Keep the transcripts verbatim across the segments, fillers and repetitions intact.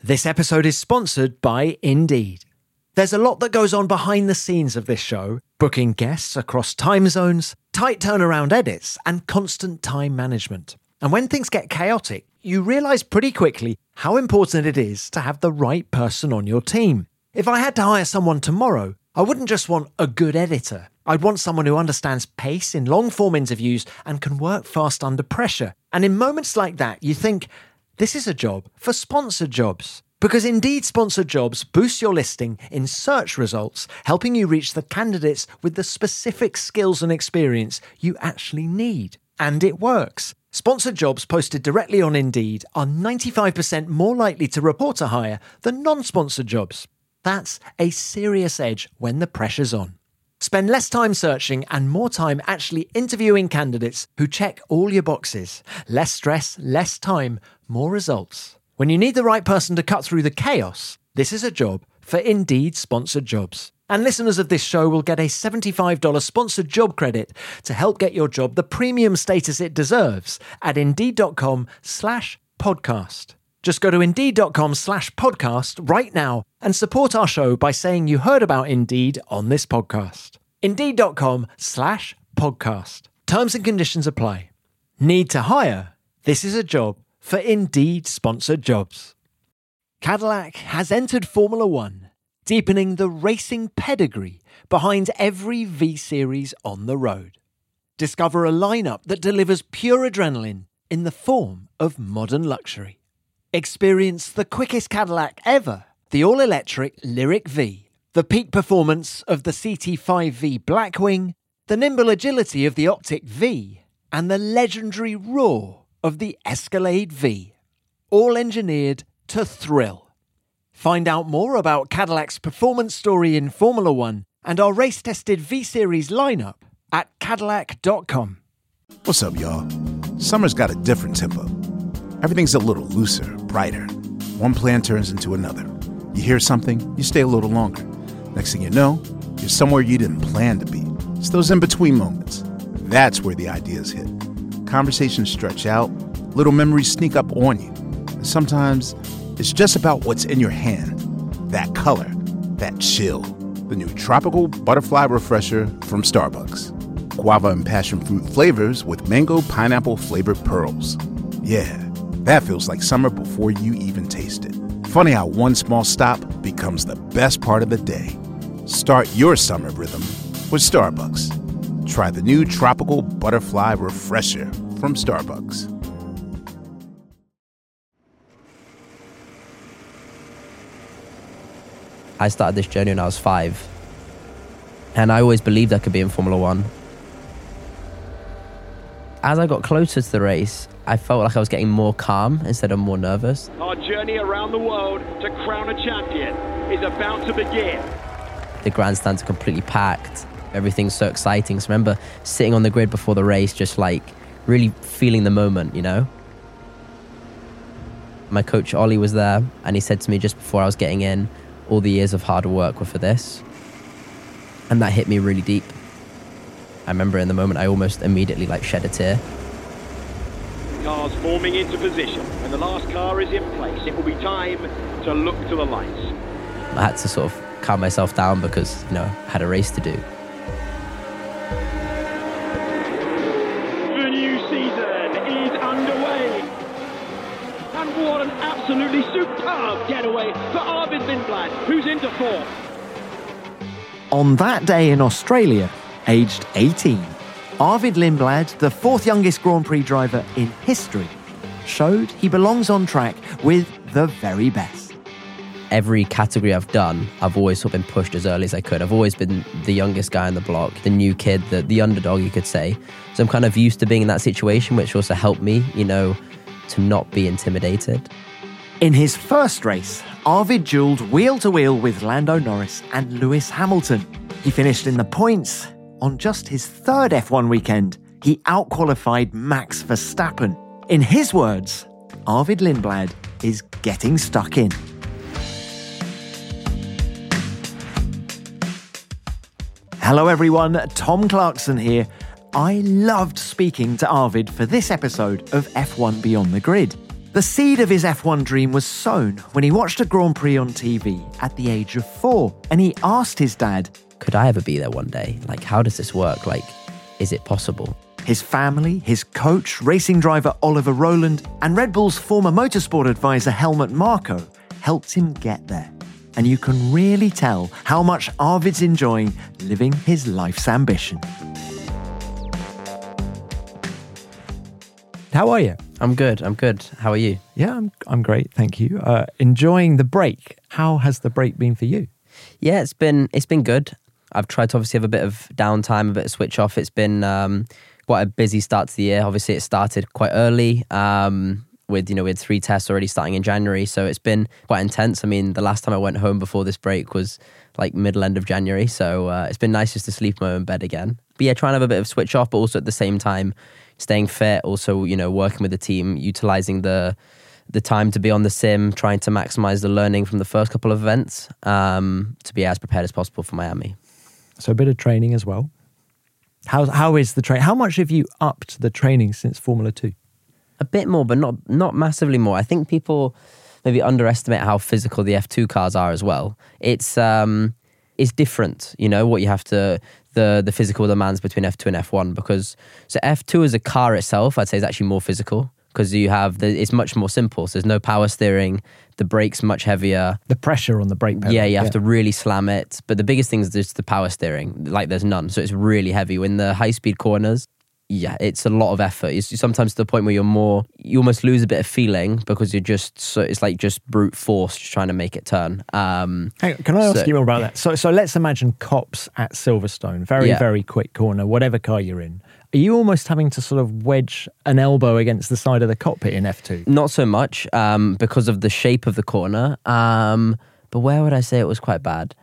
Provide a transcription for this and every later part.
This episode is sponsored by Indeed. There's a lot that goes on behind the scenes of this show, booking guests across time zones, tight turnaround edits, and constant time management. And when things get chaotic, you realise pretty quickly how important it is to have the right person on your team. If I had to hire someone tomorrow, I wouldn't just want a good editor. I'd want someone who understands pace in long-form interviews and can work fast under pressure. And in moments like that, you think, this is a job for sponsored jobs. Because Indeed sponsored jobs boost your listing in search results, helping you reach the candidates with the specific skills and experience you actually need. And it works. Sponsored jobs posted directly on Indeed are ninety-five percent more likely to report a hire than non-sponsored jobs. That's a serious edge when the pressure's on. Spend less time searching and more time actually interviewing candidates who check all your boxes. Less stress, less time, more results. When you need the right person to cut through the chaos, this is a job for Indeed sponsored jobs. And listeners of this show will get a seventy-five dollars sponsored job credit to help get your job the premium status it deserves at Indeed.com slash podcast. Just go to Indeed.com slash podcast right now and support our show by saying you heard about Indeed on this podcast. Indeed.com slash podcast. Terms and conditions apply. Need to hire? This is a job for Indeed sponsored jobs. Cadillac has entered Formula One, deepening the racing pedigree behind every V-Series on the road. Discover a lineup that delivers pure adrenaline in the form of modern luxury. Experience the quickest Cadillac ever, the all-electric Lyriq V, the peak performance of the C T five V Blackwing, the nimble agility of the Optic V, and the legendary roar of the Escalade V, all engineered to thrill. Find out more about Cadillac's performance story in Formula One and our race-tested V-Series lineup at Cadillac dot com. What's up, y'all? Summer's got a different tempo. Everything's a little looser, brighter. One plan turns into another. You hear something, you stay a little longer. Next thing you know, you're somewhere you didn't plan to be. It's those in-between moments. That's where the ideas hit. Conversations stretch out, little memories sneak up on you. And sometimes it's just about what's in your hand. That color, that chill. The new Tropical Butterfly Refresher from Starbucks. Guava and passion fruit flavors with mango pineapple flavored pearls. Yeah, that feels like summer before you even taste it. Funny how one small stop becomes the best part of the day. Start your summer rhythm with Starbucks. Try the new Tropical Butterfly Refresher from Starbucks. I started this journey when I was five, and I always believed I could be in Formula One. As I got closer to the race, I felt like I was getting more calm instead of more nervous. Our journey around the world to crown a champion is about to begin. The grandstands are completely packed. Everything's so exciting. So I remember sitting on the grid before the race, just like really feeling the moment, you know? My coach Ollie was there, and he said to me just before I was getting in, all the years of hard work were for this. And that hit me really deep. I remember in the moment I almost immediately like shed a tear. Cars forming into position. When the last car is in place, it will be time to look to the lights. I had to sort of calm myself down because, you know, I had a race to do. The new season is underway. And what an absolutely superb getaway for Arvid Lindblad, who's into fourth. On that day in Australia, aged eighteen, Arvid Lindblad, the fourth youngest Grand Prix driver in history, showed he belongs on track with the very best. Every category I've done, I've always sort of been pushed as early as I could. I've always been the youngest guy on the block, the new kid, the, the underdog, you could say. So I'm kind of used to being in that situation, which also helped me, you know, to not be intimidated. In his first race, Arvid duelled wheel-to-wheel with Lando Norris and Lewis Hamilton. He finished in the points. On just his third F one weekend, he outqualified Max Verstappen. In his words, Arvid Lindblad is getting stuck in. Hello everyone, Tom Clarkson here. I loved speaking to Arvid for this episode of F one Beyond the Grid. The seed of his F one dream was sown when he watched a Grand Prix on T V at the age of four, and he asked his dad, could I ever be there one day? Like, how does this work? Like, is it possible? His family, his coach, racing driver Oliver Rowland, and Red Bull's former motorsport advisor Helmut Marko helped him get there. And you can really tell how much Arvid's enjoying living his life's ambition. How are you? I'm good. I'm good. How are you? Yeah, I'm I'm great, thank you. Uh, enjoying the break. How has the break been for you? Yeah, it's been it's been good. I've tried to obviously have a bit of downtime, a bit of switch off. It's been um, quite a busy start to the year. Obviously, it started quite early. Um, with you know we had three tests already starting in January, so it's been quite intense. I mean, the last time I went home before this break was like middle end of January, so uh, it's been nice just to sleep in my own bed again. But yeah, trying to have a bit of switch off, but also at the same time staying fit, also, you know, working with the team, utilizing the the time to be on the sim, trying to maximize the learning from the first couple of events um, to be as prepared as possible for Miami. So a bit of training as well. How how is the train? How much have you upped the training since Formula Two? A bit more, but not not massively more. I think people maybe underestimate how physical the F two cars are as well. It's um, it's different, you know, what you have to. the the physical demands between F two and F one, because so F two as a car itself, I'd say, is actually more physical because you have the, it's much more simple. So there's no power steering, the brakes much heavier. The pressure on the brake pedal. Yeah, you have yeah. to really slam it. But the biggest thing is just the power steering. Like there's none. So it's really heavy. In the high speed corners, yeah, it's a lot of effort. It's sometimes to the point where you're more, you almost lose a bit of feeling because you're just, so it's like just brute force just trying to make it turn. Um, Hang on, can I ask so, you more about that? So so let's imagine Copse at Silverstone, very, yeah. very quick corner, whatever car you're in. Are you almost having to sort of wedge an elbow against the side of the cockpit in F two? Not so much um, because of the shape of the corner. Um, but where would I say it was quite bad?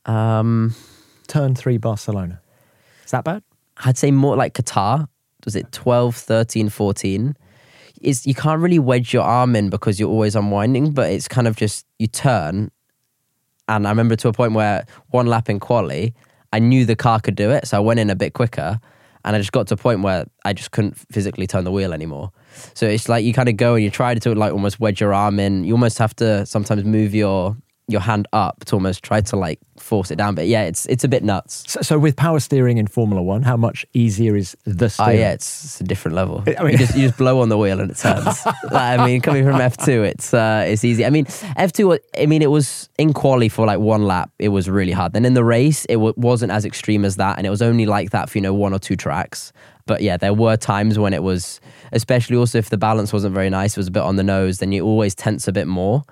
Um, Turn three Barcelona. Is that bad? I'd say more like Qatar. Was it twelve, thirteen, fourteen? It's, you can't really wedge your arm in because you're always unwinding, but it's kind of just, you turn. And I remember to a point where one lap in quali, I knew the car could do it, so I went in a bit quicker. And I just got to a point where I just couldn't physically turn the wheel anymore. So it's like you kind of go and you try to like almost wedge your arm in. You almost have to sometimes move your your hand up to almost try to like force it down. But yeah, it's it's a bit nuts. So, so with power steering in Formula One, how much easier is the steering? Oh yeah, it's, it's a different level. I mean, you just you just blow on the wheel and it turns. like, I mean, coming from F two, it's uh, it's easy. I mean, F two. I mean, it was in quali for like one lap. It was really hard. Then in the race, it w- wasn't as extreme as that, and it was only like that for you know one or two tracks. But yeah, there were times when it was, especially also if the balance wasn't very nice, it was a bit on the nose. Then you always tense a bit more.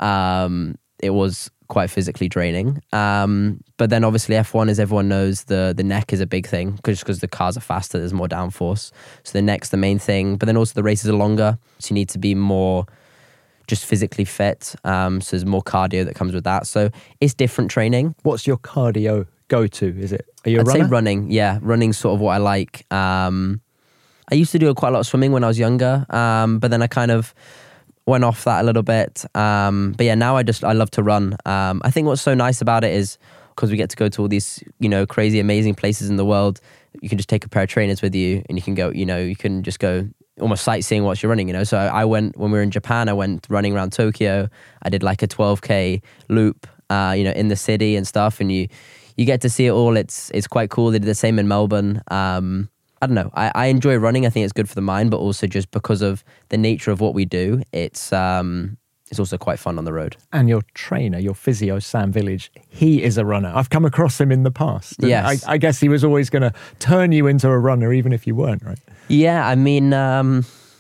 Um, it was quite physically draining. Um, but then obviously F one, as everyone knows, the the neck is a big thing just because the cars are faster, there's more downforce. So the neck's the main thing. But then also the races are longer, so you need to be more just physically fit. Um, so there's more cardio that comes with that. So it's different training. What's your cardio go-to? Is it, are you a I'd runner? say running, yeah. Running's sort of what I like. Um, I used to do quite a lot of swimming when I was younger, um, but then I kind of went off that a little bit. Um, but yeah, now I just, I love to run. Um, I think what's so nice about it is because we get to go to all these, you know, crazy, amazing places in the world. You can just take a pair of trainers with you and you can go, you know, you can just go almost sightseeing whilst you're running, you know. So I went, when we were in Japan, I went running around Tokyo. I did like a twelve K loop, uh, you know, in the city and stuff. And you, you get to see it all. It's, it's quite cool. They did the same in Melbourne. Um, I don't know. I, I enjoy running. I think it's good for the mind, but also just because of the nature of what we do, it's um, it's also quite fun on the road. And your trainer, your physio, Sam Village, he is a runner. I've come across him in the past. Yes. I, I guess he was always going to turn you into a runner, even if you weren't, right? Yeah, I mean, um,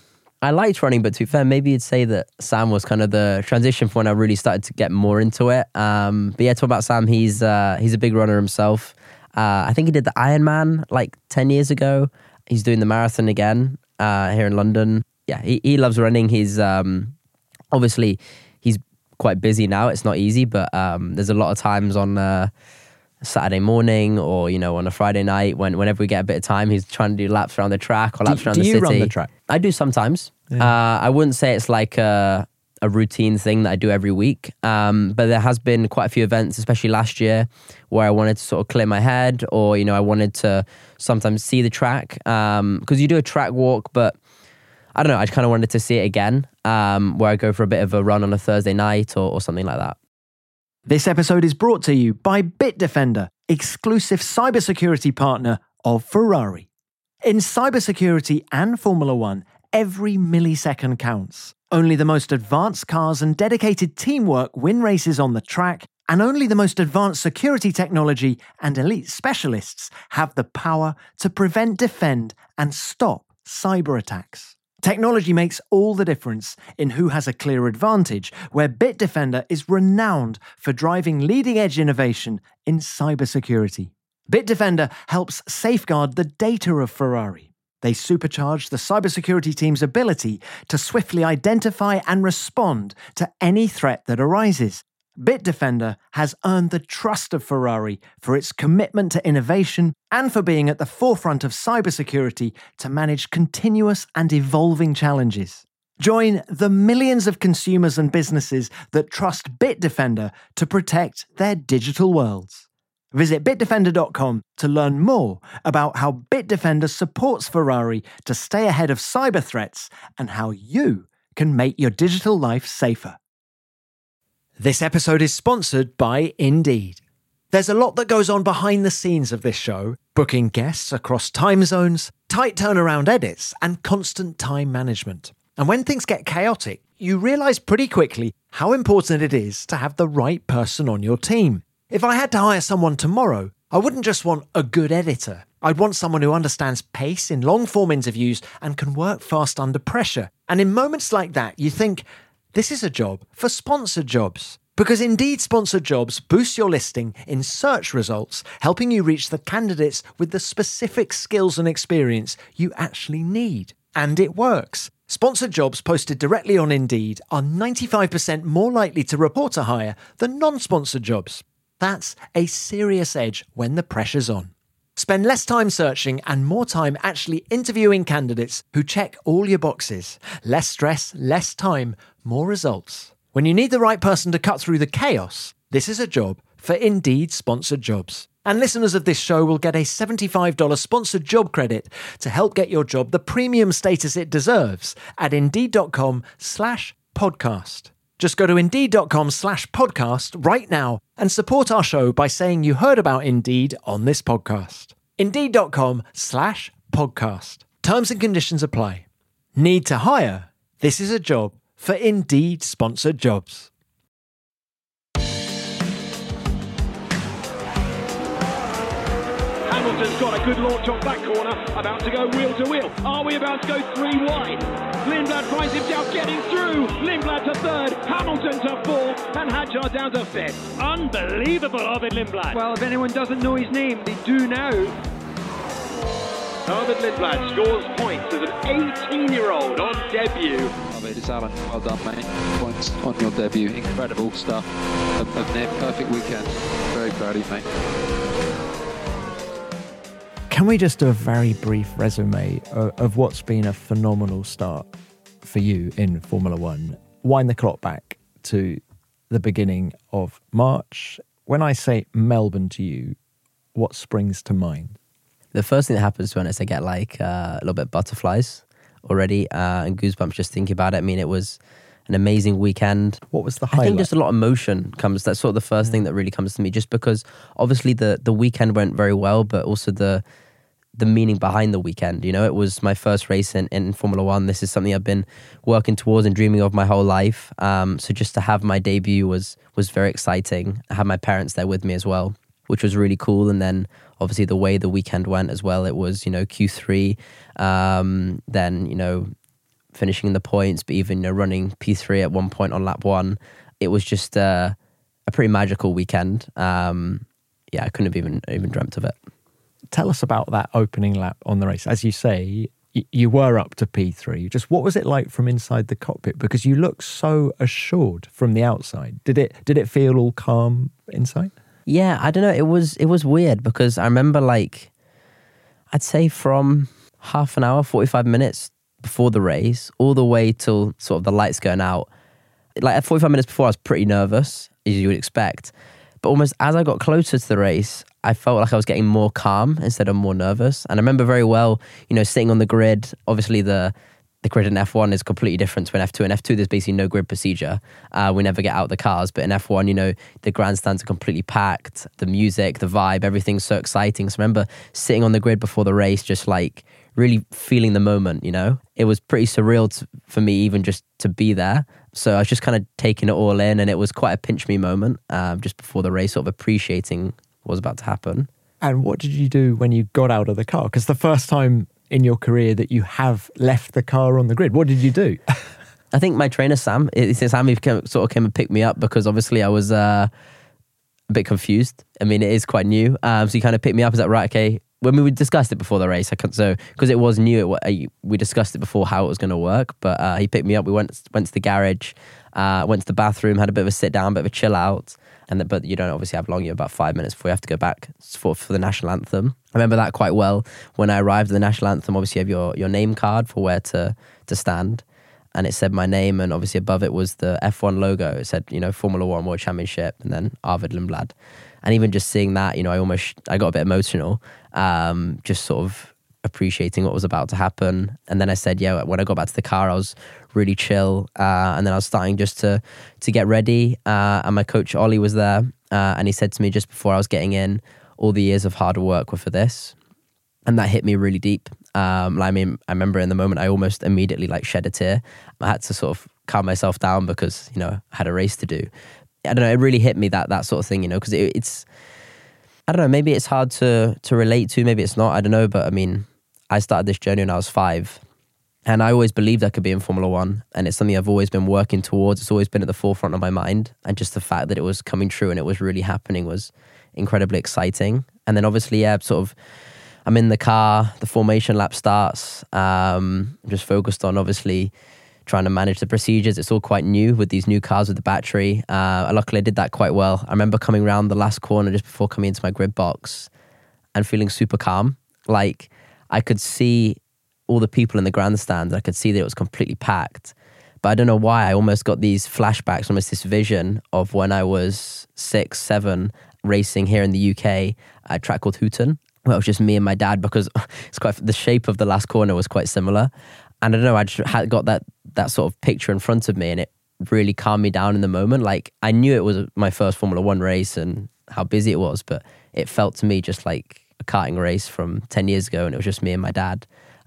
I liked running, but to be fair, maybe you'd say that Sam was kind of the transition for when I really started to get more into it. Um, but yeah, talk about Sam. He's uh, he's a big runner himself. Uh, I think he did the Ironman like ten years ago. He's doing the marathon again uh, here in London. Yeah, he, he loves running. He's um, obviously, he's quite busy now. It's not easy, but um, there's a lot of times on uh, Saturday morning or, you know, on a Friday night when whenever we get a bit of time, he's trying to do laps around the track or laps do, around do the you city. Run the track? I do sometimes. Yeah. Uh, I wouldn't say it's like a, a routine thing that I do every week. Um, but there has been quite a few events, especially last year, where I wanted to sort of clear my head or, you know, I wanted to sometimes see the track. Um, because you do a track walk, but I don't know, I kind of wanted to see it again, um, where I go for a bit of a run on a Thursday night or, or something like that. This episode is brought to you by Bitdefender, exclusive cybersecurity partner of Ferrari. In cybersecurity and Formula One, every millisecond counts. Only the most advanced cars and dedicated teamwork win races on the track, and only the most advanced security technology and elite specialists have the power to prevent, defend, and stop cyber attacks. Technology makes all the difference in who has a clear advantage, where Bitdefender is renowned for driving leading-edge innovation in cybersecurity. Bitdefender helps safeguard the data of Ferrari. They supercharge the cybersecurity team's ability to swiftly identify and respond to any threat that arises. Bitdefender has earned the trust of Ferrari for its commitment to innovation and for being at the forefront of cybersecurity to manage continuous and evolving challenges. Join the millions of consumers and businesses that trust Bitdefender to protect their digital worlds. Visit bitdefender dot com to learn more about how Bitdefender supports Ferrari to stay ahead of cyber threats and how you can make your digital life safer. This episode is sponsored by Indeed. There's a lot that goes on behind the scenes of this show, booking guests across time zones, tight turnaround edits, and constant time management. And when things get chaotic, you realise pretty quickly how important it is to have the right person on your team. If I had to hire someone tomorrow, I wouldn't just want a good editor. I'd want someone who understands pace in long-form interviews and can work fast under pressure. And in moments like that, you think, this is a job for sponsored jobs. Because Indeed sponsored jobs boost your listing in search results, helping you reach the candidates with the specific skills and experience you actually need. And it works. Sponsored jobs posted directly on Indeed are ninety-five percent more likely to report a hire than non-sponsored jobs. That's a serious edge when the pressure's on. Spend less time searching and more time actually interviewing candidates who check all your boxes. Less stress, less time, more results. When you need the right person to cut through the chaos, this is a job for Indeed sponsored jobs. And listeners of this show will get a seventy-five dollars sponsored job credit to help get your job the premium status it deserves at indeed.com slash podcast. Just go to indeed.com slash podcast right now and support our show by saying you heard about Indeed on this podcast. Indeed.com slash podcast. Terms and conditions apply. Need to hire? This is a job for Indeed sponsored jobs. Hamilton's got a good launch off that corner, about to go wheel to wheel. Are we about to go three wide? Lindblad finds himself getting through. Lindblad to third, Hamilton to fourth, and Hadjar down to fifth. Unbelievable, Arvid Lindblad. Well, if anyone doesn't know his name, they do now. Arvid Lindblad scores points as an eighteen-year-old on debut. Arvid, it's Alan. Well done, mate. Points on your debut. Incredible stuff. A, a near perfect weekend. Very proud of you, mate. Can we just do a very brief resume of, of what's been a phenomenal start for you in Formula One? Wind the clock back to the beginning of March. When I say Melbourne to you, what springs to mind? The first thing that happens to me is I get like uh, a little bit of butterflies already uh, and goosebumps just thinking about it. I mean, it was an amazing weekend. What was the highlight? I think just a lot of emotion comes. That's sort of the first mm. thing that really comes to me, just because obviously the, the weekend went very well, but also the the meaning behind the weekend. You know, it was my first race in, in Formula One. This is something I've been working towards and dreaming of my whole life. Um, so just to have my debut was was very exciting. I had my parents there with me as well, which was really cool. And then obviously the way the weekend went as well, it was, you know, Q three, um, then, you know, finishing in the points, but even, you know, running P three at one point on lap one. It was just uh, a pretty magical weekend. Um, yeah, I couldn't have even even dreamt of it. Tell us about that opening lap on the race. As you say, y- you were up to P three. Just what was it like from inside the cockpit? Because you look so assured from the outside. Did it did it feel all calm inside? Yeah, I don't know. It was it was weird because I remember, like, I'd say from half an hour, forty-five minutes before the race, all the way till sort of the lights going out. Like at forty-five minutes before, I was pretty nervous, as you would expect. But almost as I got closer to the race, I felt like I was getting more calm instead of more nervous. And I remember very well, you know, sitting on the grid, obviously the the the grid in F one is completely different to an F two. In F two, there's basically no grid procedure. Uh, we never get out the cars. But in F one, you know, the grandstands are completely packed. The music, the vibe, everything's so exciting. So I remember sitting on the grid before the race, just like really feeling the moment, you know? It was pretty surreal to, for me even just to be there. So I was just kind of taking it all in, and it was quite a pinch me moment uh, just before the race, sort of appreciating what was about to happen. And what did you do when you got out of the car? Because the first time in your career that you have left the car on the grid, what did you do? I think my trainer, Sam, it's Sam, he came, sort of came and picked me up because obviously I was uh, a bit confused. I mean, it is quite new. Um, so he kind of picked me up and said, right, okay, when we discussed it before the race, I can't, so because it was new, it, we discussed it before how it was going to work, but uh, he picked me up, we went went to the garage, uh, went to the bathroom, had a bit of a sit down, bit of a chill out. And the, but you don't obviously have long, you have about five minutes before you have to go back for, for the national anthem. I remember that quite well. When I arrived at the national anthem, obviously you have your, your name card for where to, to stand. And it said my name, and obviously above it was the F one logo. It said, you know, Formula One World Championship, and then Arvid Lindblad. And even just seeing that, you know, I almost, I got a bit emotional, um, just sort of appreciating what was about to happen. And then I said, yeah, when I got back to the car, I was really chill. Uh, and then I was starting just to to get ready. Uh, and my coach, Ollie, was there. Uh, and he said to me just before I was getting in, all the years of hard work were for this. And that hit me really deep. Um, I mean, I remember in the moment, I almost immediately like shed a tear. I had to sort of calm myself down because, you know, I had a race to do. I don't know, it really hit me, that that sort of thing, you know, because it, it's, I don't know, maybe it's hard to to relate to, maybe it's not, I don't know. But I mean, I started this journey when I was five. And I always believed I could be in Formula One. And it's something I've always been working towards. It's always been at the forefront of my mind. And just the fact that it was coming true and it was really happening was incredibly exciting. And then obviously, yeah, sort of, I'm in the car, the formation lap starts. Um, I'm just focused on obviously trying to manage the procedures. It's all quite new with these new cars with the battery. Uh, luckily, I did that quite well. I remember coming around the last corner just before coming into my grid box and feeling super calm. Like I could see all the people in the grandstand. I could see that it was completely packed. But I don't know why, I almost got these flashbacks, almost this vision of when I was six, seven, racing here in the U K at a track called Hooton. Well, it was just me and my dad because it's quite the shape of the last corner was quite similar. And I don't know, I just had got that that sort of picture in front of me, and it really calmed me down in the moment. Like I knew it was my first Formula One race and how busy it was, but it felt to me just like a karting race from ten years ago, and it was just me and my dad.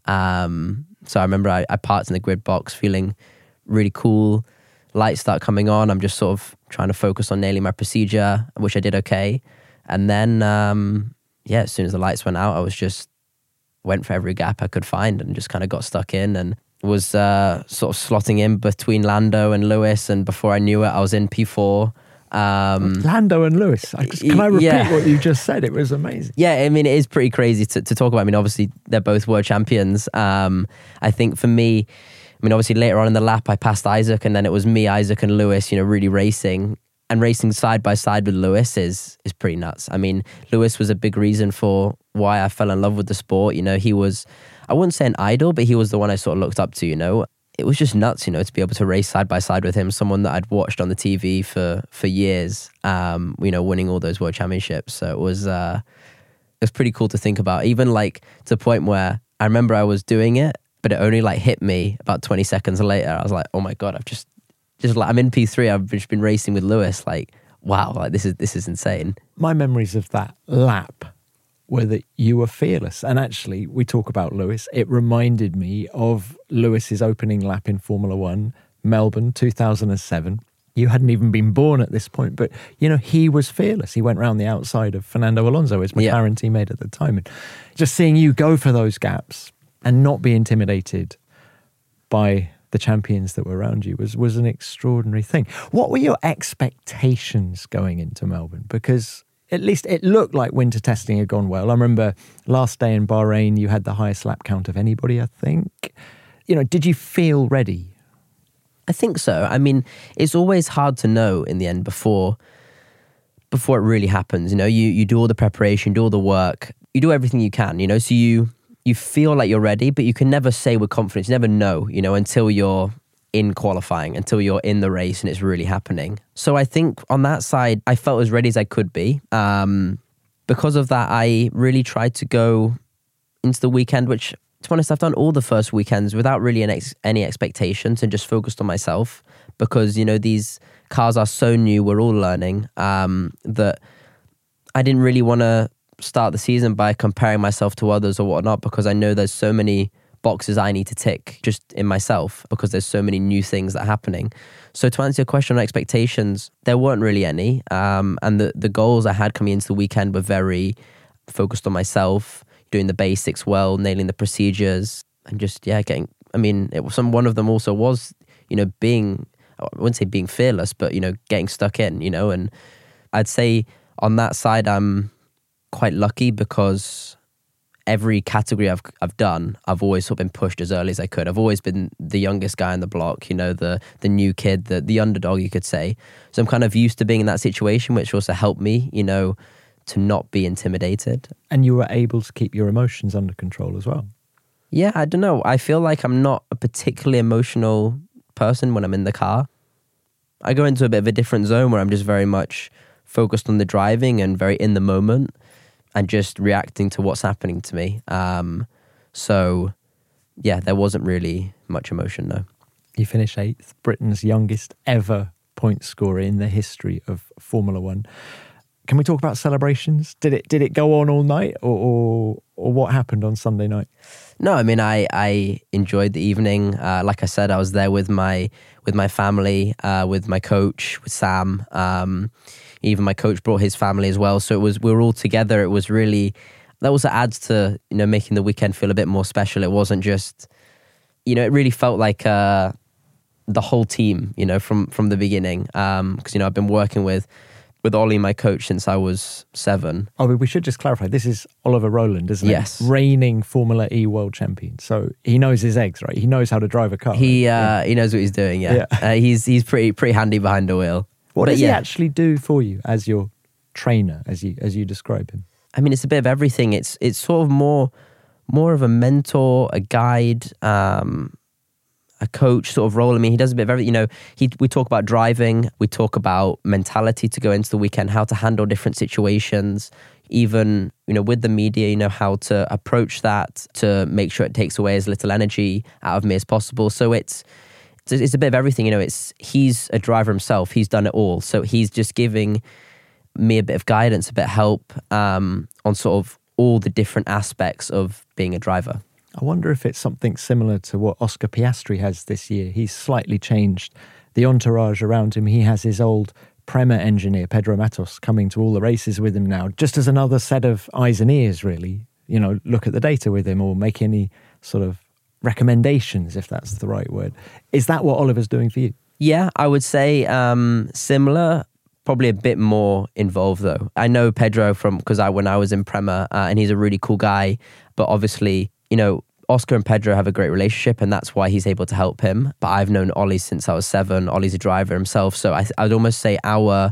Um, so I remember I, I parked in the grid box feeling really cool. Lights start coming on. I'm just sort of trying to focus on nailing my procedure, which I did okay. And then, um, yeah, as soon as the lights went out, I was just went for every gap I could find and just kind of got stuck in and was uh, sort of slotting in between Lando and Lewis. And before I knew it, I was in P four. Um, Lando and Lewis. I just, can I repeat yeah. what you just said? It was amazing. Yeah, I mean, it is pretty crazy to, to talk about. I mean, obviously, they're both world champions. Um, I think for me, I mean, obviously, later on in the lap, I passed Isaac, and then it was me, Isaac, and Lewis, you know, really racing. And racing side by side with Lewis is is pretty nuts. I mean, Lewis was a big reason for why I fell in love with the sport. You know, he was, I wouldn't say an idol, but he was the one I sort of looked up to, you know. It was just nuts, you know, to be able to race side by side with him, someone that I'd watched on the T V for for years, um, you know, winning all those world championships. So it was, uh, it was pretty cool to think about. Even like to the point where I remember I was doing it, but it only like hit me about twenty seconds later. I was like, oh my God, I've just, just like, I'm in P three. I've just been racing with Lewis. Like, wow, like this is, this is insane. My memories of that lap were that you were fearless. And actually, we talk about Lewis. It reminded me of Lewis's opening lap in Formula One, Melbourne, two thousand seven. You hadn't even been born at this point, but, you know, he was fearless. He went round the outside of Fernando Alonso, his McLaren yeah. teammate at the time. And just seeing you go for those gaps and not be intimidated by the champions that were around you was, was an extraordinary thing. What were your expectations going into Melbourne? Because at least it looked like winter testing had gone well. I remember last day in Bahrain, you had the highest lap count of anybody, I think. You know, did you feel ready? I think so. I mean, it's always hard to know in the end before before it really happens. You know, you, you do all the preparation, do all the work, you do everything you can, you know, so you you feel like you're ready, but you can never say with confidence, you never know, you know, until you're in qualifying, until you're in the race and it's really happening. So I think on that side, I felt as ready as I could be. Um, because of that, I really tried to go into the weekend, which To be honest, I've done all the first weekends without really an ex- any expectations and just focused on myself because, you know, these cars are so new, we're all learning, um, that I didn't really want to start the season by comparing myself to others or whatnot because I know there's so many boxes I need to tick just in myself because there's so many new things that are happening. So to answer your question on expectations, there weren't really any. Um, and the, the goals I had coming into the weekend were very focused on myself, doing the basics well, nailing the procedures, and just, yeah, getting, I mean, it was some, one of them also was, you know, being, I wouldn't say being fearless, but, you know, getting stuck in, you know, and I'd say on that side, I'm quite lucky because every category I've I've done, I've always sort of been pushed as early as I could. I've always been the youngest guy on the block, you know, the the new kid, the the underdog, you could say. So I'm kind of used to being in that situation, which also helped me, you know, to not be intimidated. And you were able to keep your emotions under control as well. Yeah, I don't know. I feel like I'm not a particularly emotional person when I'm in the car. I go into a bit of a different zone where I'm just very much focused on the driving and very in the moment and just reacting to what's happening to me. Um, so, yeah, there wasn't really much emotion, no. You finished eighth, Britain's youngest ever point scorer in the history of Formula One. Can we talk about celebrations? Did it did it go on all night, or or, or what happened on Sunday night? No, I mean, I, I enjoyed the evening. Uh, like I said, I was there with my with my family, uh, with my coach, with Sam. Um, even my coach brought his family as well. So it was we were all together. It was really, that also adds to, you know, making the weekend feel a bit more special. It wasn't just, you know, it really felt like uh, the whole team, you know, from from the beginning. Because, um, you know, I've been working with with Ollie, my coach, since I was seven. Oh, but we should just clarify, this is Oliver Rowland, isn't it? Yes. Reigning Formula E world champion. So he knows his eggs, right? He knows how to drive a car. He right? uh, yeah. he knows what he's doing, yeah. yeah. Uh, he's he's pretty pretty handy behind the wheel. What But does yeah. he actually do for you as your trainer, as you as you describe him? I mean, it's a bit of everything. It's it's sort of more more of a mentor, a guide, um, a coach sort of role. I mean, he does a bit of everything. You know, he we talk about driving, we talk about mentality to go into the weekend, how to handle different situations, even, you know, with the media, you know, how to approach that to make sure it takes away as little energy out of me as possible. So it's it's, it's a bit of everything. You know, it's he's a driver himself. He's done it all. So he's just giving me a bit of guidance, a bit of help um, on sort of all the different aspects of being a driver. I wonder if it's something similar to what Oscar Piastri has this year. He's slightly changed the entourage around him. He has his old Prema engineer, Pedro Matos, coming to all the races with him now, just as another set of eyes and ears, really. You know, look at the data with him or make any sort of recommendations, if that's the right word. Is that what Oliver's doing for you? Yeah, I would say um, similar. Probably a bit more involved though. I know Pedro from because I when I was in Prema, uh, and he's a really cool guy. But obviously, you know, Oscar and Pedro have a great relationship, and that's why he's able to help him. But I've known Ollie since I was seven. Ollie's a driver himself, so I, I'd almost say our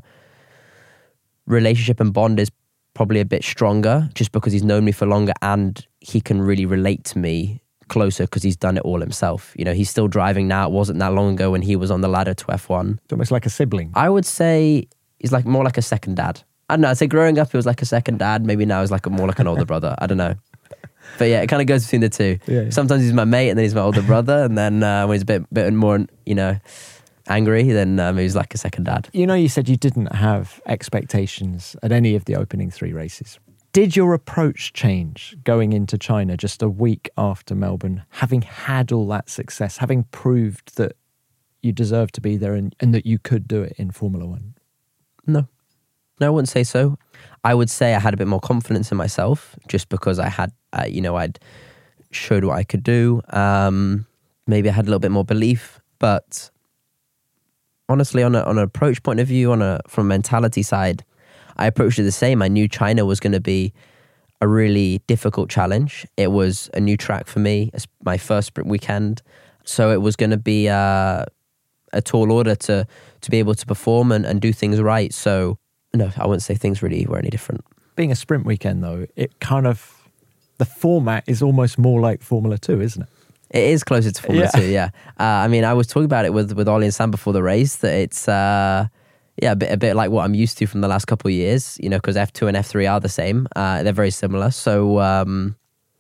relationship and bond is probably a bit stronger, just because he's known me for longer and he can really relate to me closer because he's done it all himself. You know, he's still driving now. It wasn't that long ago when he was on the ladder to F one. It's almost like a sibling. I would say he's like more like a second dad. I don't know. I'd say growing up, he was like a second dad. Maybe now he's like a, more like an older brother. I don't know. But yeah, it kind of goes between the two. Yeah, yeah. Sometimes he's my mate and then he's my older brother. And then uh, when he's a bit, bit more, you know, angry, then um, he's like a second dad. You know, you said you didn't have expectations at any of the opening three races. Did your approach change going into China just a week after Melbourne, having had all that success, having proved that you deserved to be there and, and that you could do it in Formula One? No. No, I wouldn't say so. I would say I had a bit more confidence in myself just because I had, uh, you know, I'd showed what I could do. Um, maybe I had a little bit more belief, but honestly, on, a, on an approach point of view, on a from a mentality side, I approached it the same. I knew China was going to be a really difficult challenge. It was a new track for me. It's my first sprint weekend. So it was going to be uh, a tall order to to be able to perform and, and do things right. So, no, I wouldn't say things really were any different. Being a sprint weekend, though, it kind of, the format is almost more like Formula Two, isn't it? It is closer to Formula Yeah. Two, yeah. Uh, I mean, I was talking about it with, with Ollie and Sam before the race, that it's... Uh, Yeah, a bit, a bit like what I'm used to from the last couple of years, you know, because F two and F three are the same. Uh, they're very similar. So, um,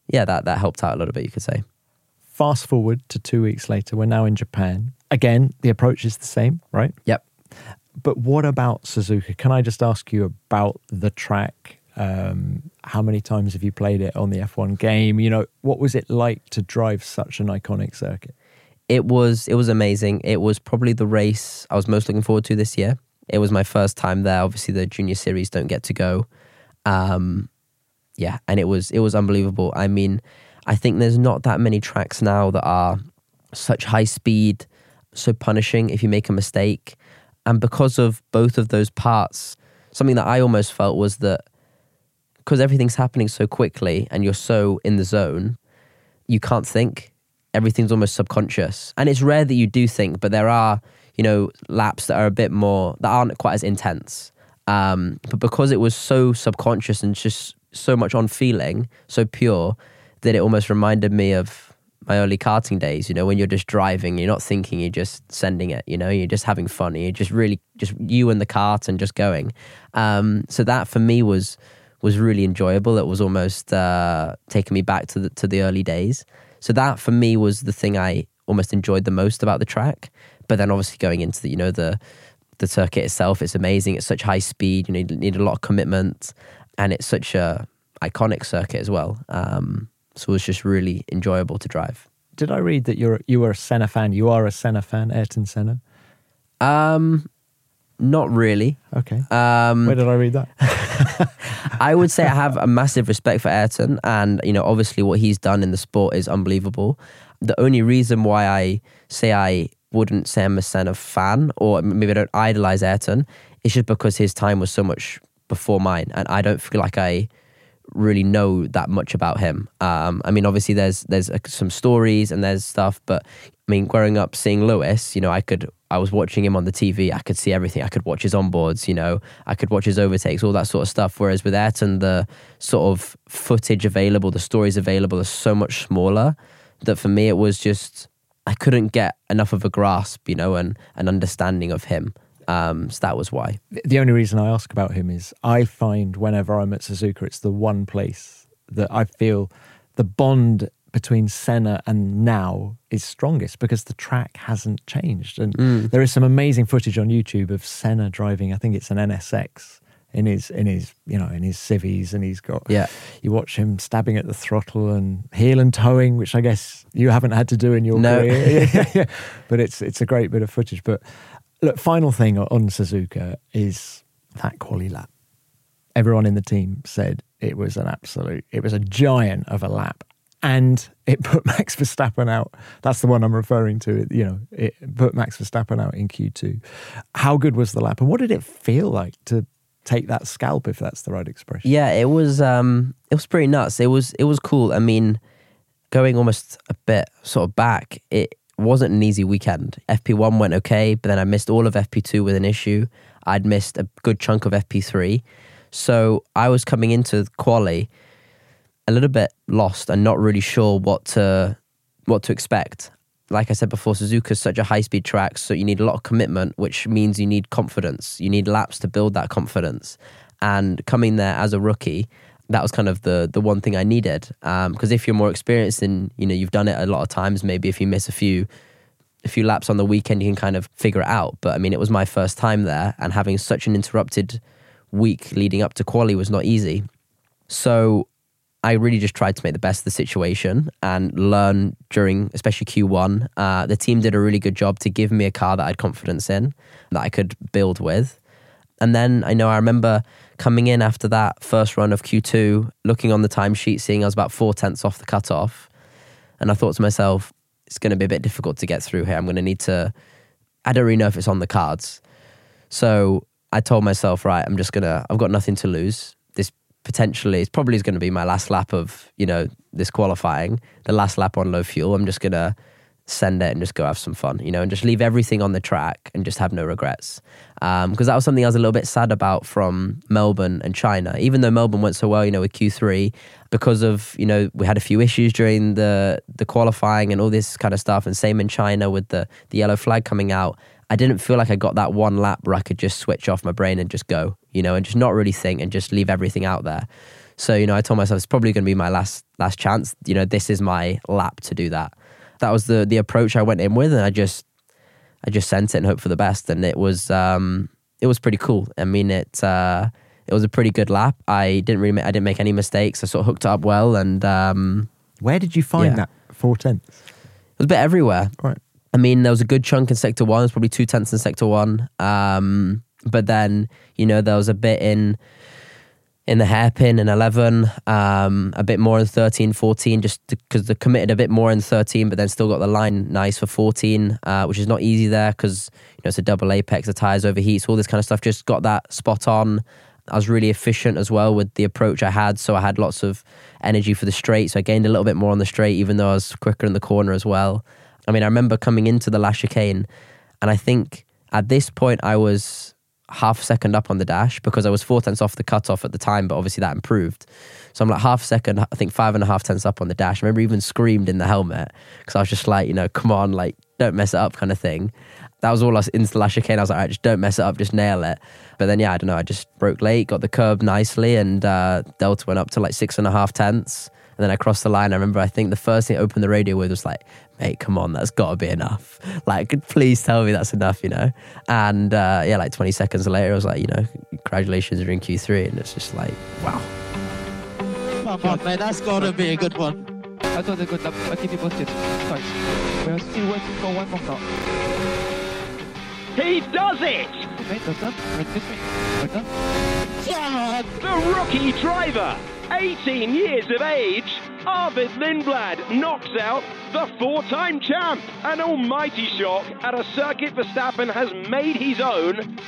yeah, that, that helped out a little bit, you could say. Fast forward to two weeks later, we're now in Japan. Again, the approach is the same, right? Yep. But what about Suzuka? Can I just ask you about the track? Um, how many times have you played it on the F one game? You know, what was it like to drive such an iconic circuit? It was it was amazing. It was probably the race I was most looking forward to this year. It was my first time there. Obviously, the junior series don't get to go. Um, yeah, and it was it was unbelievable. I mean, I think there's not that many tracks now that are such high speed, so punishing if you make a mistake. And because of both of those parts, something that I almost felt was that because everything's happening so quickly and you're so in the zone, you can't think. Everything's almost subconscious. And it's rare that you do think, but there are, you know, laps that are a bit more, that aren't quite as intense. Um, but because it was so subconscious and just so much on feeling, so pure, that it almost reminded me of my early karting days, you know, when you're just driving, you're not thinking, you're just sending it, you know, you're just having fun, you're just really, just you and the kart and just going. Um, so that for me was was really enjoyable. It was almost uh, taking me back to the, to the early days. So that for me was the thing I almost enjoyed the most about the track. But then obviously going into the, you know, the the circuit itself, it's amazing. It's such high speed, you know, you need a lot of commitment, and it's such a iconic circuit as well. Um, so it was just really enjoyable to drive. Did I read that you're you were a Senna fan? You are a Senna fan, Ayrton Senna? Um, not really. Okay. Um, Where did I read that? I would say I have a massive respect for Ayrton, and you know, obviously what he's done in the sport is unbelievable. The only reason why I say I wouldn't say I'm a Senna fan, or maybe I don't idolize Ayrton, is just because his time was so much before mine, and I don't feel like I really know that much about him. Um, I mean, obviously there's there's some stories and there's stuff, but I mean, growing up seeing Lewis, you know, I could I was watching him on the T V. I could see everything. I could watch his onboards, you know, I could watch his overtakes, all that sort of stuff. Whereas with Ayrton, the sort of footage available, the stories available are so much smaller that for me it was just, I couldn't get enough of a grasp, you know, and an understanding of him. Um, so that was why. The only reason I ask about him is I find whenever I'm at Suzuka, it's the one place that I feel the bond between Senna and now is strongest because the track hasn't changed. And mm. there is some amazing footage on YouTube of Senna driving, I think it's an N S X in his, in his, you know, in his civvies, and he's got, yeah. you watch him stabbing at the throttle and heel and towing, which I guess you haven't had to do in your no. career. yeah, yeah. But it's, it's a great bit of footage. But look, final thing on Suzuka is that quali lap. Everyone in the team said it was an absolute, it was a giant of a lap. And it put Max Verstappen out. That's the one I'm referring to. You know, it put Max Verstappen out in Q two. How good was the lap? And what did it feel like to take that scalp, if that's the right expression? Yeah, it was um, it was pretty nuts. It was, it was cool. I mean, going almost a bit sort of back, it wasn't an easy weekend. F P one went okay, but then I missed all of F P two with an issue. I'd missed a good chunk of F P three. So I was coming into quali a little bit lost and not really sure what to what to expect. Like I said before, Suzuka is such a high-speed track, so you need a lot of commitment, which means you need confidence. You need laps to build that confidence. And coming there as a rookie, that was kind of the the one thing I needed. Because um, if you're more experienced and you know you've done it a lot of times, maybe if you miss a few a few laps on the weekend, you can kind of figure it out. But I mean, it was my first time there, and having such an interrupted week leading up to quali was not easy. So I really just tried to make the best of the situation and learn during, especially Q one. Uh, the team did a really good job to give me a car that I had confidence in, that I could build with. And then I know I remember coming in after that first run of Q two, looking on the timesheet, seeing I was about four tenths off the cutoff. And I thought to myself, it's going to be a bit difficult to get through here. I'm going to need to, I don't really know if it's on the cards. So I told myself, right, I'm just going to, I've got nothing to lose. This potentially, it's probably going to be my last lap of, you know, this qualifying, the last lap on low fuel. I'm just going to send it and just go have some fun, you know, and just leave everything on the track and just have no regrets. Um, because that was something I was a little bit sad about from Melbourne and China. Even though Melbourne went so well, you know, with Q three, because of, you know, we had a few issues during the the qualifying and all this kind of stuff, and same in China with the, the yellow flag coming out. I didn't feel like I got that one lap where I could just switch off my brain and just go, you know, and just not really think and just leave everything out there. So, you know, I told myself it's probably going to be my last last chance. You know, this is my lap to do that. That was the the approach I went in with, and I just I just sent it and hoped for the best. And it was um, it was pretty cool. I mean, it uh, it was a pretty good lap. I didn't really ma- I didn't make any mistakes. I sort of hooked it up well. And um, where did you find yeah. that four tenths? It was a bit everywhere. Right. I mean, there was a good chunk in sector one. There's probably two tenths in sector one. Um, but then, you know, there was a bit in in the hairpin in eleven, um, a bit more in thirteen, fourteen, just because they committed a bit more in thirteen, but then still got the line nice for fourteen, uh, which is not easy there because, you know, it's a double apex, the tyres overheat, so all this kind of stuff. Just got that spot on. I was really efficient as well with the approach I had, so I had lots of energy for the straight, so I gained a little bit more on the straight, even though I was quicker in the corner as well. I mean, I remember coming into the last chicane, and I think at this point I was half a second up on the dash because I was four tenths off the cutoff at the time, but obviously that improved. So I'm like half a second, I think five and a half tenths up on the dash. I remember even screamed in the helmet because I was just like, you know, come on, like, don't mess it up kind of thing. That was all I was into the last chicane. I was like, all right, just don't mess it up, just nail it. But then, yeah, I don't know, I just broke late, got the curb nicely, and uh, Delta went up to like six and a half tenths. And then I crossed the line. I remember, I think the first thing I opened the radio with was like, mate, come on, that's got to be enough. Like, please tell me that's enough, you know? And uh, yeah, like twenty seconds later, I was like, you know, congratulations, you're in Q three. And it's just like, wow. Come on, mate, that's got to be a good one. I thought they could I keep you posted. Thanks. We are still waiting for one more car. He does it! Mate, that's done. We're this way. We're done. Yeah. The rookie driver, eighteen years of age, Arvid Lindblad knocks out the four-time champ. An almighty shock at a circuit Verstappen has made his own.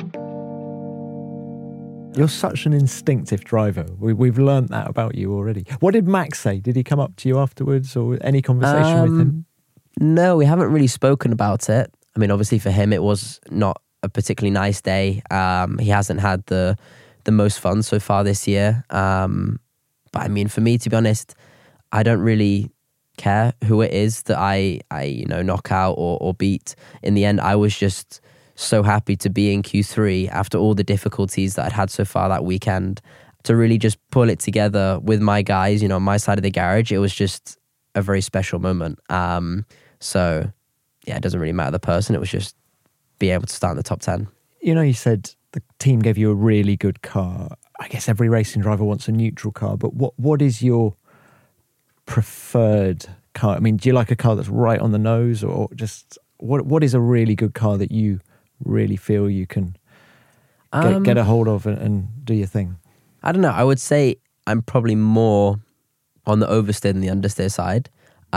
You're such an instinctive driver. We, we've learnt that about you already. What did Max say? Did he come up to you afterwards or any conversation um, with him? No, we haven't really spoken about it. I mean, obviously for him, it was not a particularly nice day. Um, he hasn't had the the most fun so far this year. Um, but I mean, for me, to be honest, I don't really care who it is that I, I you know, knock out or, or beat. In the end, I was just so happy to be in Q three after all the difficulties that I'd had so far that weekend, to really just pull it together with my guys, you know, on my side of the garage. It was just a very special moment. Um, so, yeah, it doesn't really matter the person. It was just be able to start in the top ten. You know, you said the team gave you a really good car. I guess every racing driver wants a neutral car, but what what is your preferred car? I mean, do you like a car that's right on the nose, or just what what is a really good car that you really feel you can get, um, get a hold of and, and do your thing? I don't know. I would say I'm probably more on the oversteer than the understeer side.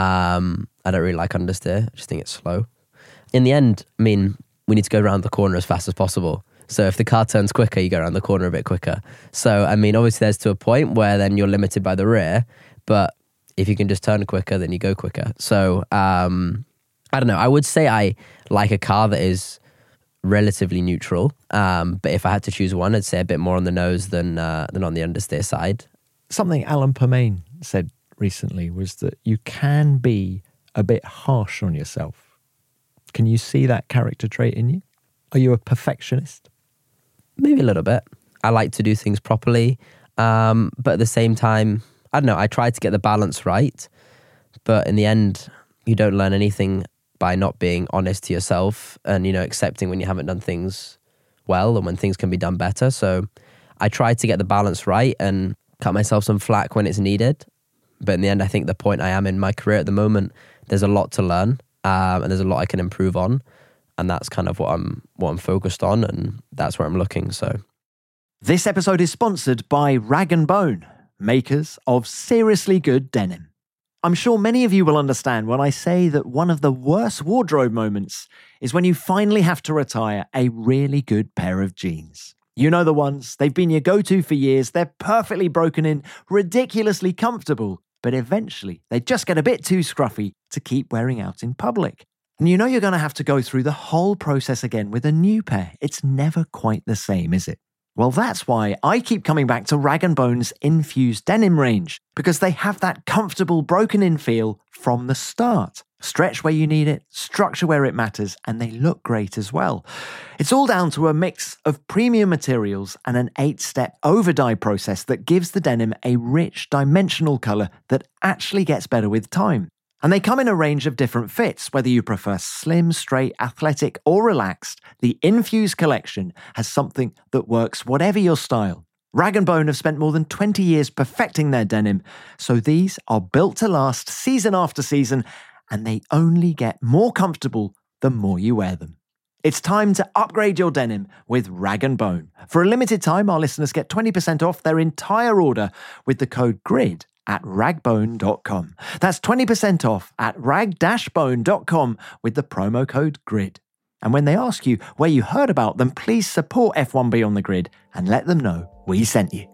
Um, I don't really like understeer. I just think it's slow. In the end, I mean, we need to go around the corner as fast as possible. So if the car turns quicker, you go around the corner a bit quicker. So, I mean, obviously there's to a point where then you're limited by the rear, but if you can just turn quicker, then you go quicker. So, um, I don't know. I would say I like a car that is relatively neutral. Um, but if I had to choose one, I'd say a bit more on the nose than uh, than on the understeer side. Something Alan Permain said recently was that you can be a bit harsh on yourself. Can you see that character trait in you? Are you a perfectionist? Maybe a little bit. I like to do things properly. Um, but at the same time, I don't know, I try to get the balance right. But in the end, you don't learn anything by not being honest to yourself and, you know, accepting when you haven't done things well and when things can be done better. So I try to get the balance right and cut myself some flack when it's needed. But in the end, I think the point I am in my career at the moment, there's a lot to learn um, and there's a lot I can improve on. And that's kind of what I'm what I'm focused on, and that's where I'm looking. So, this episode is sponsored by Rag and Bone, makers of seriously good denim. I'm sure many of you will understand when I say that one of the worst wardrobe moments is when you finally have to retire a really good pair of jeans. You know the ones, they've been your go-to for years, they're perfectly broken in, ridiculously comfortable, but eventually they just get a bit too scruffy to keep wearing out in public. And you know you're going to have to go through the whole process again with a new pair. It's never quite the same, is it? Well, that's why I keep coming back to Rag and Bone's infused denim range, because they have that comfortable broken-in feel from the start. Stretch where you need it, structure where it matters, and they look great as well. It's all down to a mix of premium materials and an eight-step over-dye process that gives the denim a rich, dimensional colour that actually gets better with time. And they come in a range of different fits, whether you prefer slim, straight, athletic, or relaxed. The Infuse collection has something that works whatever your style. Rag and Bone have spent more than twenty years perfecting their denim, so these are built to last season after season, and they only get more comfortable the more you wear them. It's time to upgrade your denim with Rag and Bone. For a limited time, our listeners get twenty percent off their entire order with the code GRID at rag bone dot com. That's twenty percent off at rag dash bone dot com with the promo code GRID. And when they ask you where you heard about them, please support F one Beyond the Grid and let them know we sent you.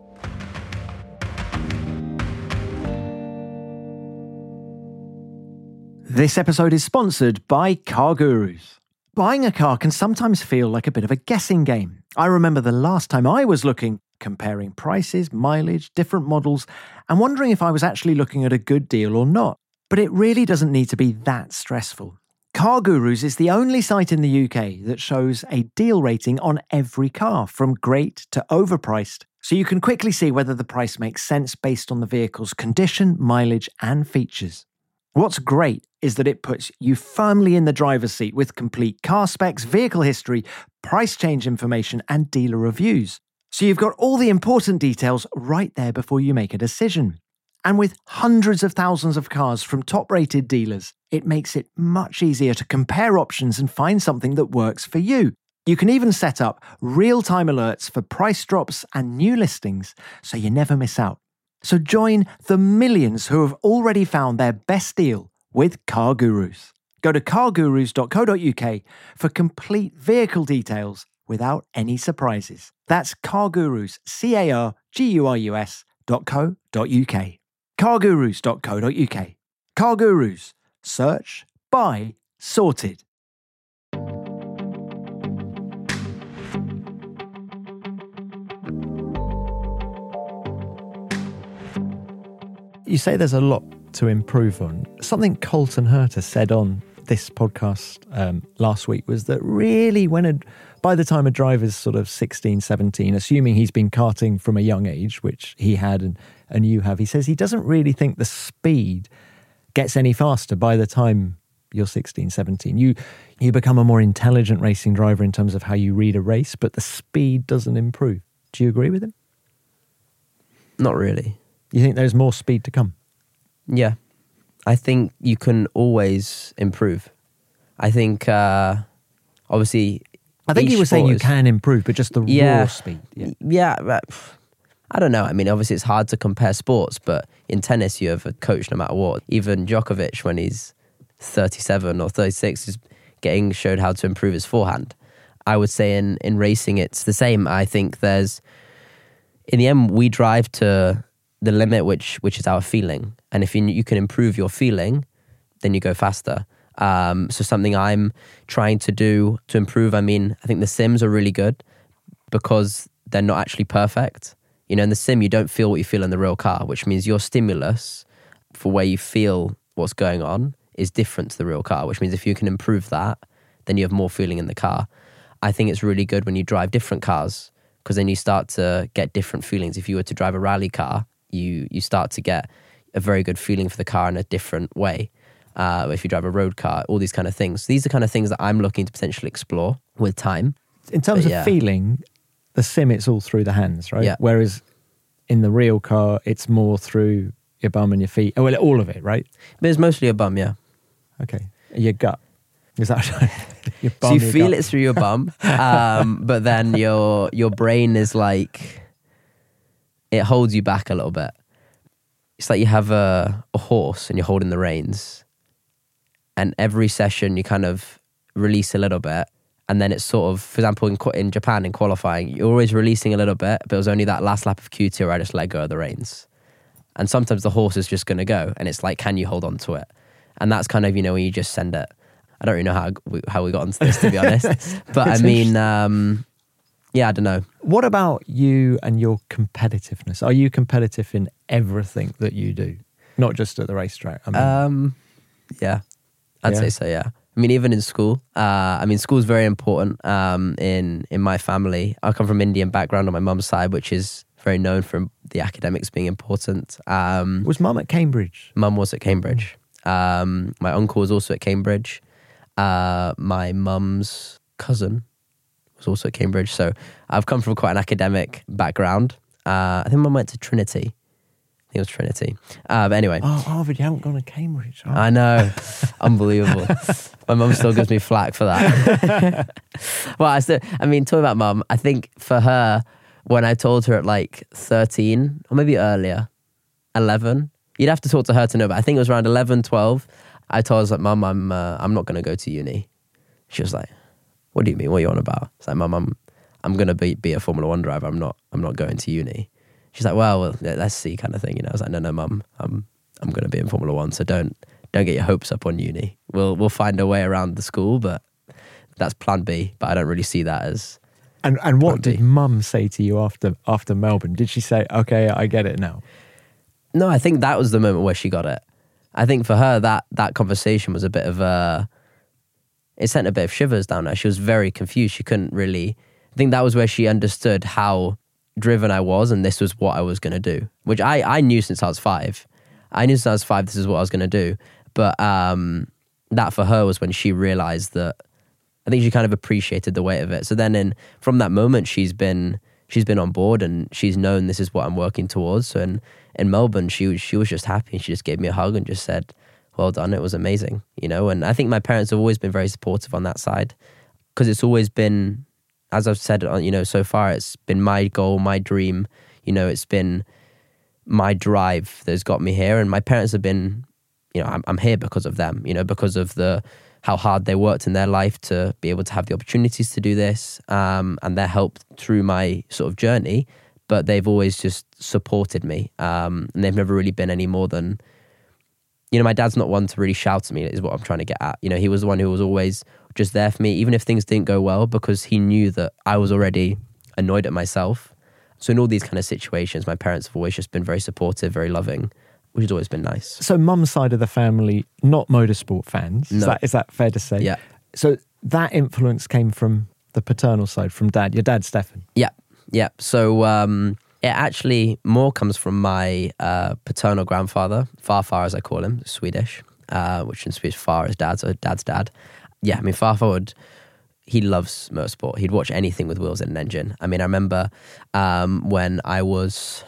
This episode is sponsored by Car Gurus. Buying a car can sometimes feel like a bit of a guessing game. I remember the last time I was looking, comparing prices, mileage, different models, and wondering if I was actually looking at a good deal or not. But it really doesn't need to be that stressful. Car Gurus is the only site in the U K that shows a deal rating on every car, from great to overpriced, so you can quickly see whether the price makes sense based on the vehicle's condition, mileage, and features. What's great is that it puts you firmly in the driver's seat with complete car specs, vehicle history, price change information, and dealer reviews. So you've got all the important details right there before you make a decision. And with hundreds of thousands of cars from top-rated dealers, it makes it much easier to compare options and find something that works for you. You can even set up real-time alerts for price drops and new listings, so you never miss out. So join the millions who have already found their best deal with Car Gurus. Go to car gurus dot co dot uk for complete vehicle details without any surprises. That's Car Gurus, C A R G U R U S dot co dot uk. car gurus dot co dot uk. Car Gurus. Search, buy, sorted. You say there's a lot to improve on. Something Colton Herta said on this podcast um, last week was that really when a, by the time a driver's sort of sixteen, seventeen, assuming he's been karting from a young age, which he had and, and you have, he says he doesn't really think the speed gets any faster by the time you're sixteen, seventeen. You, you become a more intelligent racing driver in terms of how you read a race, but the speed doesn't improve. Do you agree with him? Not really. You think there's more speed to come? Yeah. I think you can always improve. I think, uh, obviously... I think you were saying you can improve, but just the yeah, raw speed. Yeah, yeah but I don't know. I mean, obviously it's hard to compare sports, but in tennis you have a coach no matter what. Even Djokovic, when he's thirty-seven or thirty-six, is getting showed how to improve his forehand. I would say in, in racing it's the same. I think there's... In the end, we drive to... the limit which which is our feeling, and if you you can improve your feeling, then you go faster. Um, so something I'm trying to do to improve, I mean, I think the sims are really good because they're not actually perfect. You know, in the sim you don't feel what you feel in the real car, which means your stimulus for where you feel what's going on is different to the real car, which means if you can improve that, then you have more feeling in the car. I think it's really good when you drive different cars, because then you start to get different feelings. If you were to drive a rally car, you you start to get a very good feeling for the car in a different way. Uh, if you drive a road car, all these kind of things. These are kind of things that I'm looking to potentially explore with time. In terms but of yeah. feeling, the sim, it's all through the hands, right? Yeah. Whereas in the real car, it's more through your bum and your feet. Oh, well, all of it, right? But it's mostly your bum, yeah. Okay. Your gut. Is that your bum? So you your feel gut? it through your bum, um, but then your your brain is like, it holds you back a little bit. It's like you have a, a horse and you're holding the reins, and every session you kind of release a little bit, and then it's sort of, for example, in, in Japan in qualifying, you're always releasing a little bit, but it was only that last lap of Q two where I just let go of the reins. And sometimes the horse is just going to go, and it's like, can you hold on to it? And that's kind of, you know, when you just send it. I don't really know how we, how we got onto this, to be honest. But I mean, um, yeah, I don't know. What about you and your competitiveness? Are you competitive in everything that you do? Not just at the racetrack? I mean, Um, yeah. I'd Yeah. say so, yeah. I mean, even in school, uh, I mean, school's very important um, in in my family. I come from Indian background on my mum's side, which is very known for the academics being important. Um, Was mum at Cambridge? Mum was at Cambridge. Um, my uncle was also at Cambridge. Uh, my mum's cousin was also at Cambridge. So I've come from quite an academic background. Uh, I think mum went to Trinity. I think it was Trinity. Uh, but anyway. Oh, Harvard, you haven't gone to Cambridge. Oh. I know. Unbelievable. My mum still gives me flack for that. Well, I still, I mean, talking about mum, I think for her, when I told her at like thirteen, or maybe earlier, eleven, you'd have to talk to her to know, but I think it was around eleven, twelve, I told her, I was like, Mum, I'm, uh, I'm not going to go to uni. She was like, what do you mean? What are you on about? It's like, Mum, I'm, I'm going to be, be a Formula One driver. I'm not, I'm not going to uni. She's like, well, well, let's see kind of thing. You know, I was like, no, no, Mum, I'm, I'm going to be in Formula One. So don't, don't get your hopes up on uni. We'll, we'll find a way around the school, but that's plan B. But I don't really see that as. And and what Plan B. did mum say to you after after Melbourne? Did she say, okay, I get it now? No, I think that was the moment where she got it. I think for her, that that conversation was a bit of a... It sent a bit of shivers down her. She was very confused. She couldn't really... I think that was where she understood how driven I was and this was what I was going to do, which I, I knew since I was five. I knew since I was five this is what I was going to do. But um, that for her was when she realised that I think she kind of appreciated the weight of it. So then in from that moment, she's been she's been on board and she's known this is what I'm working towards. So in, in Melbourne, she was, she was just happy and she just gave me a hug and just said, well done, it was amazing, you know. And I think my parents have always been very supportive on that side because it's always been, as I've said, you know, so far, it's been my goal, my dream, you know, it's been my drive that's got me here. And my parents have been, you know, I'm, I'm here because of them, you know, because of the how hard they worked in their life to be able to have the opportunities to do this um, and their help through my sort of journey. But they've always just supported me um, and they've never really been any more than, you know, my dad's not one to really shout at me is what I'm trying to get at. You know, he was the one who was always just there for me, even if things didn't go well, because he knew that I was already annoyed at myself. So in all these kind of situations, my parents have always just been very supportive, very loving, which has always been nice. So mum's side of the family, not motorsport fans. Is, No. that, is that fair to say? Yeah. So that influence came from the paternal side, from dad, your dad, Stefan. Yeah, yeah. So um, it actually more comes from my uh, paternal grandfather, Farfar as I call him, Swedish, uh, which in Swedish Far is dad, so dad's dad. Yeah, I mean, Farfar would, he loves motorsport. He'd watch anything with wheels and an engine. I mean, I remember um, when I was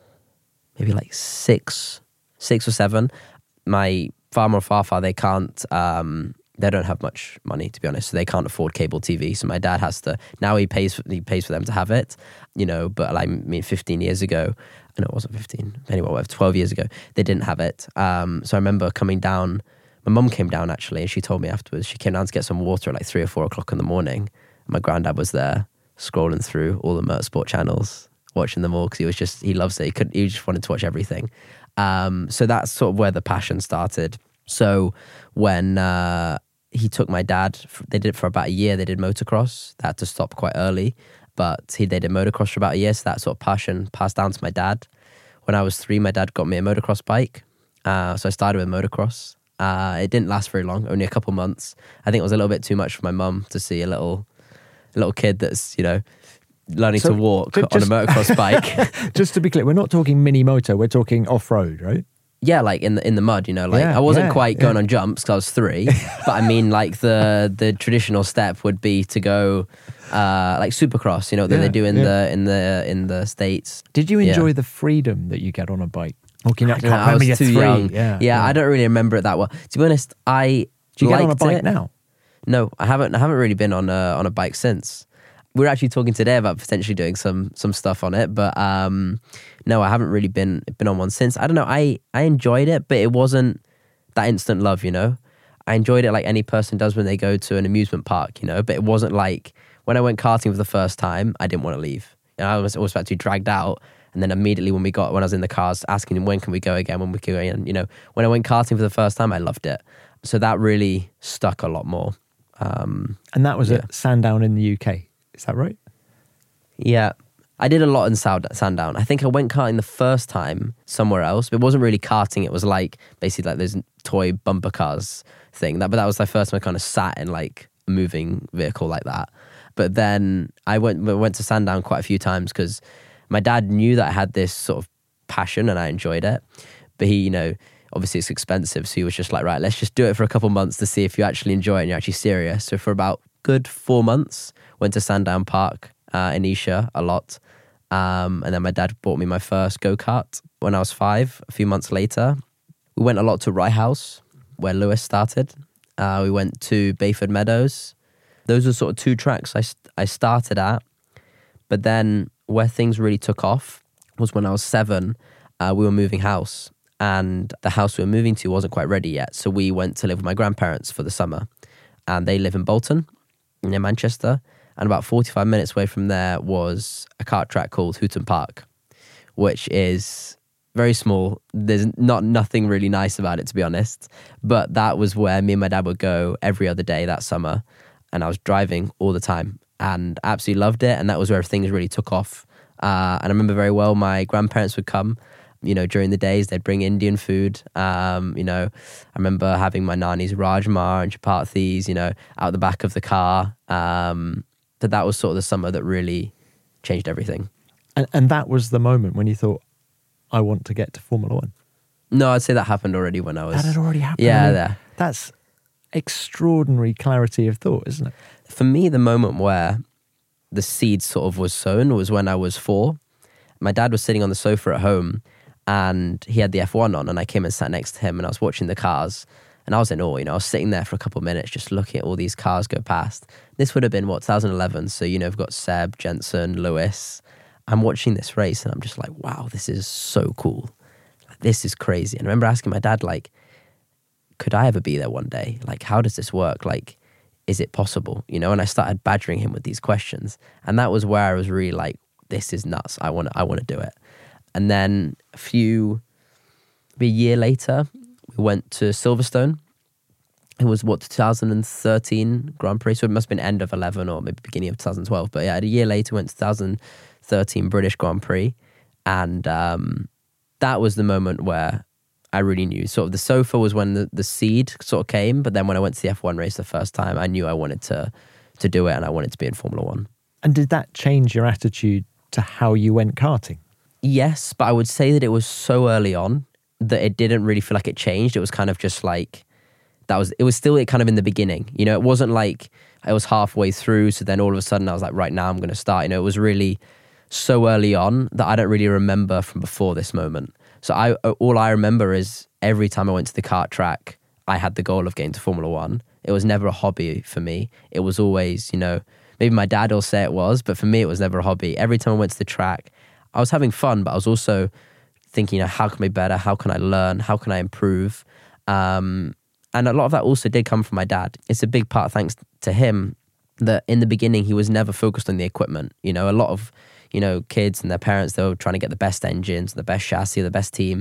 maybe like six, six or seven, my farmer or Farfar, they can't, um, they don't have much money, to be honest, so they can't afford cable T V. So my dad has to, now he pays for, he pays for them to have it, you know, but like, I mean, fifteen years ago, I know it wasn't fifteen, anyway, whatever, twelve years ago, they didn't have it. Um, so I remember coming down, my mum came down actually, and she told me afterwards, she came down to get some water at like three or four o'clock in the morning. And my granddad was there scrolling through all the motorsport channels, watching them all, because he was just, he loves it. He could, he just wanted to watch everything. Um, so that's sort of where the passion started. So when uh, he took my dad, they did it for about a year, they did motocross. They had to stop quite early, but he, they did motocross for about a year, so that sort of passion passed down to my dad. When I was three, my dad got me a motocross bike. Uh, so I started with motocross. Uh, it didn't last very long, only a couple months. I think it was a little bit too much for my mum to see a little a little kid that's, you know, learning So, to walk ju- on just- a motocross bike. Just to be clear, we're not talking mini moto, we're talking off-road, right? Yeah, like in the in the mud, you know, like Yeah, I wasn't yeah, quite yeah. going on jumps because I was three, but I mean, like the the traditional step would be to go uh, like supercross, you know, that Yeah, they do in yeah. the in the in the States. Did you Yeah. enjoy the freedom that you get on a bike? Or can you, I, don't know, I was too young. Yeah, Yeah, I don't really remember it that well. To be honest, I Do you get on a liked bike it. now? No, I haven't. I haven't really been on a on a bike since. We were actually talking today about potentially doing some some stuff on it, but um, no, I haven't really been been on one since. I don't know. I I enjoyed it, but it wasn't that instant love. You know, I enjoyed it like any person does when they go to an amusement park. You know, but it wasn't like when I went karting for the first time. I didn't want to leave. You know, I was always about to be dragged out. And then immediately when we got, when I was in the cars, asking him, when can we go again, when we can go again, you know, when I went karting for the first time, I loved it. So that really stuck a lot more. Um, And that was Yeah. at Sandown in the U K. Is that right? yeah. I did a lot in Sound- Sandown. I think I went karting the first time somewhere else. It wasn't really karting. It was like basically like those toy bumper cars thing. That, but that was the first time I kind of sat in like a moving vehicle like that. But then I went went to Sandown quite a few times because my dad knew that I had this sort of passion and I enjoyed it. But he, you know, obviously it's expensive. So he was just like, right, let's just do it for a couple months to see if you actually enjoy it and you're actually serious. So for about good four months, went to Sandown Park uh, in Esher a lot. Um, and then my dad bought me my first go-kart when I was five, a few months later. We went a lot to Rye House, where Lewis started. Uh, we went to Bayford Meadows. Those were sort of two tracks I, I started at. But then where things really took off was when I was seven, uh, we were moving house. And the house we were moving to wasn't quite ready yet. So we went to live with my grandparents for the summer. And they live in Bolton, near Manchester. And about forty-five minutes away from there was a kart track called Hooton Park, which is very small. There's not nothing really nice about it, to be honest. But that was where me and my dad would go every other day that summer. And I was driving all the time and absolutely loved it. And that was where things really took off. Uh, and I remember very well my grandparents would come, you know, during the days. They'd bring Indian food. Um, you know, I remember having my nani's rajma and chapatis, you know, out the back of the car. Um, so that was sort of the summer that really changed everything. And, and that was the moment when you thought, I want to get to Formula One? No, I'd say that happened already when I was... That had already happened? Yeah, I mean, there. That's extraordinary clarity of thought, isn't it? For me, the moment where the seed sort of was sown was when I was four. My dad was sitting on the sofa at home and he had the F one on and I came and sat next to him and I was watching the cars and I was in awe. You know, I was sitting there for a couple of minutes just looking at all these cars go past. This would have been, what, twenty eleven? So, you know, we've got Seb, Jensen, Lewis. I'm watching this race and I'm just like, wow, this is so cool. Like, this is crazy. And I remember asking my dad, like, could I ever be there one day? Like, how does this work? Like, is it possible? You know, and I started badgering him with these questions. And that was where I was really like, this is nuts. I want to, I want to do it. And then a few, maybe a year later, we went to Silverstone. It was, what, two thousand thirteen Grand Prix? So it must have been end of eleven or maybe beginning of two thousand twelve. But yeah, a year later, we went to two thousand thirteen British Grand Prix. And um, that was the moment where I really knew. Sort of the sofa was when the, the seed sort of came. But then when I went to the F one race the first time, I knew I wanted to to do it and I wanted to be in Formula One. And did that change your attitude to how you went karting? Yes, but I would say that it was so early on that it didn't really feel like it changed. It was kind of just like, that was, it was still kind of in the beginning. You know, it wasn't like I was halfway through, so then all of a sudden I was like, right now I'm going to start. You know, it was really so early on that I don't really remember from before this moment. So I all I remember is every time I went to the kart track, I had the goal of getting to Formula One. It was never a hobby for me. It was always, you know, maybe my dad will say it was, but for me it was never a hobby. Every time I went to the track, I was having fun, but I was also thinking, you know, how can I be better? How can I learn? How can I improve? Um, and a lot of that also did come from my dad. It's a big part, thanks to him, that in the beginning he was never focused on the equipment. You know, a lot of, you know, kids and their parents, they were trying to get the best engines, the best chassis, the best team.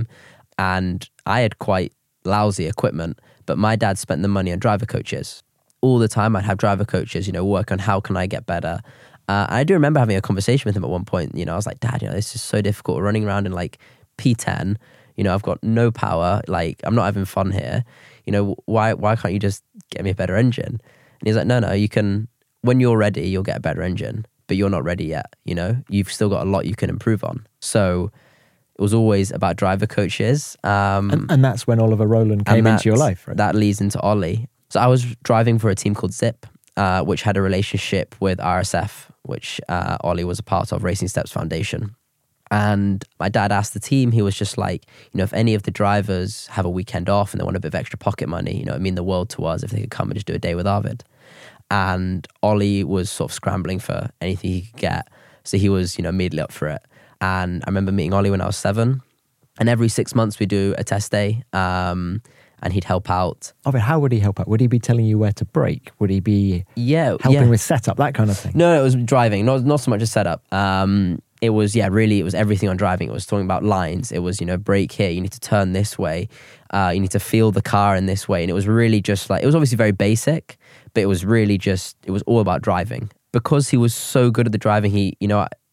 And I had quite lousy equipment, but my dad spent the money on driver coaches. All the time I'd have driver coaches, you know, work on how can I get better. Uh, I do remember having a conversation with him at one point. You know, I was like, Dad, you know, this is so difficult. We're running around in like P ten. You know, I've got no power. Like, I'm not having fun here. You know, why why can't you just get me a better engine? And he's like, no, no, you can, when you're ready, you'll get a better engine, but you're not ready yet. You know, you've still got a lot you can improve on. So it was always about driver coaches. Um, and, and that's when Oliver Rowland came that, into your life, right? That leads into Ollie. So I was driving for a team called Zip, uh, which had a relationship with R S F, which uh, Ollie was a part of, Racing Steps Foundation. And my dad asked the team, he was just like, you know, if any of the drivers have a weekend off and they want a bit of extra pocket money, you know, it'd mean the world to us if they could come and just do a day with Arvid. And Ollie was sort of scrambling for anything he could get. So he was, you know, immediately up for it. And I remember meeting Ollie when I was seven. And every six months we do a test day. Um, and he'd help out. Oh, but how would he help out? Would he be telling you where to brake? Would he be yeah, helping yeah. with setup, that kind of thing? No, no, it was driving, not not so much a setup. Um, it was, yeah, really, it was everything on driving. It was talking about lines. It was, you know, brake here, you need to turn this way. Uh, you need to feel the car in this way. And it was really just like, it was obviously very basic, but it was really just, it was all about driving. Because he was so good at the driving, he, you know,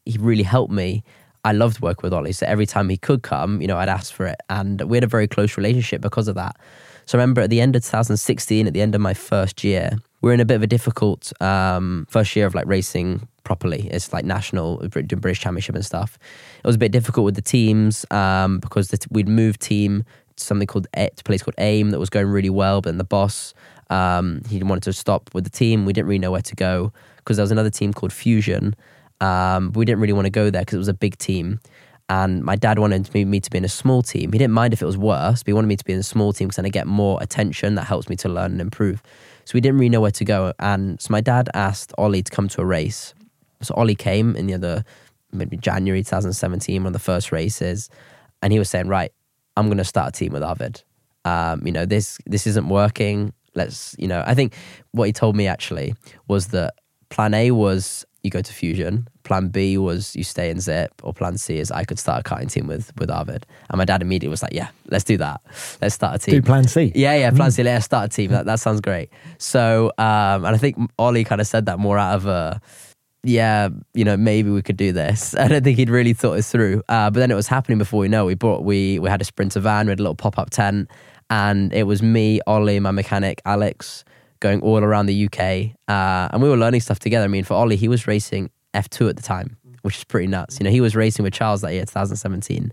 he really helped me. I loved working with Ollie. So every time he could come, you know, I'd ask for it. And we had a very close relationship because of that. So I remember at the end of two thousand sixteen, at the end of my first year, we were in a bit of a difficult um, first year of like racing properly. It's like national, doing British Championship and stuff. It was a bit difficult with the teams um, because the t- we'd moved team to something called, a- to a place called AIM that was going really well. But then the boss, um, he wanted to stop with the team. We didn't really know where to go because there was another team called Fusion. Um, but we didn't really want to go there because it was a big team. And my dad wanted me, me to be in a small team. He didn't mind if it was worse, but he wanted me to be in a small team because then I get more attention that helps me to learn and improve. So we didn't really know where to go. And so my dad asked Ollie to come to a race. So Ollie came in the other, maybe January twenty seventeen, one of the first races. And he was saying, right, I'm going to start a team with Arvid. Um, you know, this this isn't working. Let's, you know, I think what he told me actually was that plan A was you go to Fusion. Plan B was you stay in Zip, or plan C is I could start a karting team with with Arvid. And my dad immediately was like, yeah, let's do that. Let's start a team. Do plan C. Yeah, yeah, plan Mm. C. Let's start a team. That, that sounds great. So, um, and I think Ollie kind of said that more out of a, yeah, you know, maybe we could do this. I don't think he'd really thought it through. Uh, but then it was happening before we know. We brought, we, we had a Sprinter van, we had a little pop-up tent, and it was me, Ollie, my mechanic, Alex, going all around the U K. Uh, and we were learning stuff together. I mean, for Ollie, he was racing F two at the time, which is pretty nuts. You know, he was racing with Charles that year, twenty seventeen.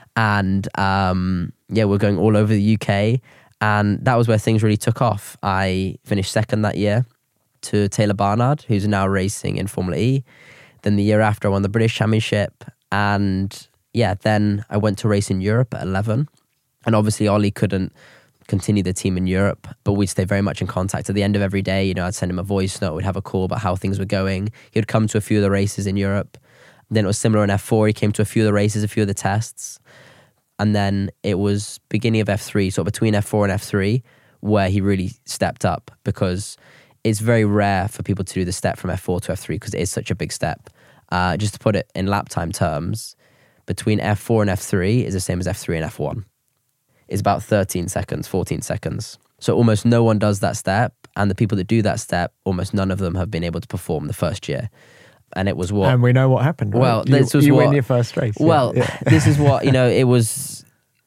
And um, yeah, we're going all over the U K. And that was where things really took off. I finished second that year to Taylor Barnard, who's now racing in Formula E. Then the year after, I won the British Championship. And yeah, then I went to race in Europe at eleven. And obviously, Ollie couldn't continue the team in Europe, but we'd stay very much in contact. At the end of every day, you know, I'd send him a voice note, we'd have a call about how things were going. He would come to a few of the races in Europe. Then it was similar in F four. He came to a few of the races, a few of the tests. And then it was beginning of F three, so between F four and F three, where he really stepped up, because it's very rare for people to do the step from F four to F three because it is such a big step. Uh, just to put it in lap time terms, between F four and F three is the same as F three and F one. It's about thirteen seconds, fourteen seconds. So almost no one does that step. And the people that do that step, almost none of them have been able to perform the first year. And it was what... And we know what happened, right? Well, you, this was you what... win your first race. Well, yeah. this is what, you know, it was...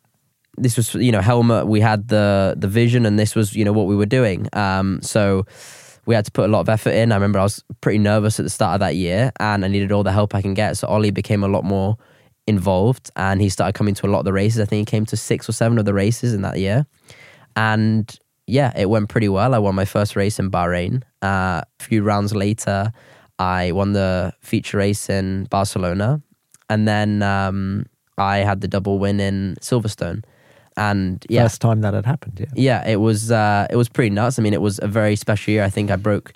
This was, you know, Helmut, we had the the vision, and this was, you know, what we were doing. Um, so we had to put a lot of effort in. I remember I was pretty nervous at the start of that year, and I needed all the help I can get. So Ollie became a lot more involved, and he started coming to a lot of the races. I think he came to six or seven of the races in that year. And yeah, it went pretty well. I won my first race in Bahrain. Uh, a few rounds later, I won the feature race in Barcelona. And then um, I had the double win in Silverstone. And yeah, First time that had happened, yeah. yeah, it was uh, it was pretty nuts. I mean, it was a very special year. I think I broke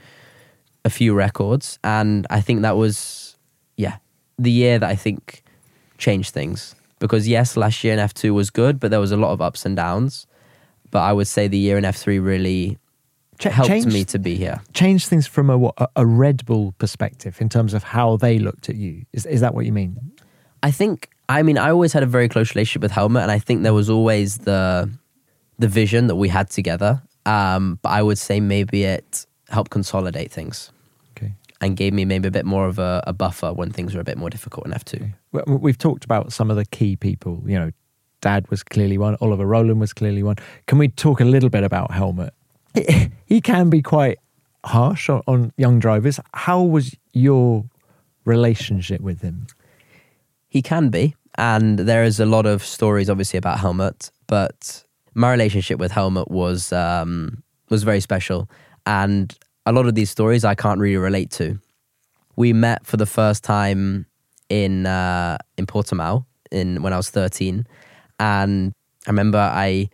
a few records, and I think that was, yeah, the year that I think changed things. Because yes, last year in F two was good, but there was a lot of ups and downs. But I would say the year in F three really Ch- helped changed- me to be here. Change things from a, what, a- a Red Bull perspective in terms of how they looked at you. Is is that what you mean? I think, I mean, I always had a very close relationship with Helmut, and I think there was always the the vision that we had together. Um, but I would say maybe it helped consolidate things. Okay. And gave me maybe a bit more of a, a buffer when things were a bit more difficult in F two. Well, we've talked about some of the key people. You know, Dad was clearly one. Oliver Rowland was clearly one. Can we talk a little bit about Helmut? He can be quite harsh on, on young drivers. How was your relationship with him? He can be. And there is a lot of stories, obviously, about Helmut. But my relationship with Helmut was um, was very special. And a lot of these stories I can't really relate to. We met for the first time in uh, in Portimao in when I was thirteen, and I remember I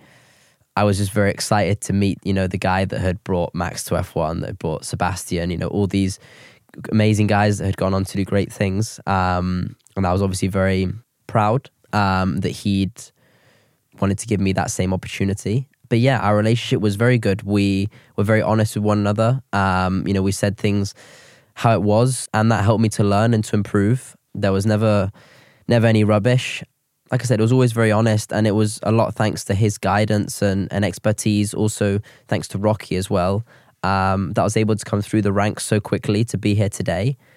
I was just very excited to meet, you know, the guy that had brought Max to F one, that had brought Sebastian, you know, all these amazing guys that had gone on to do great things, um, and I was obviously very proud um, that he'd wanted to give me that same opportunity. But yeah, our relationship was very good. We were very honest with one another. Um, you know, we said things how it was, and that helped me to learn and to improve. There was never, never any rubbish. Like I said, it was always very honest, and it was a lot thanks to his guidance and, and expertise. Also, thanks to Rocky as well, um, that I was able to come through the ranks so quickly to be here today.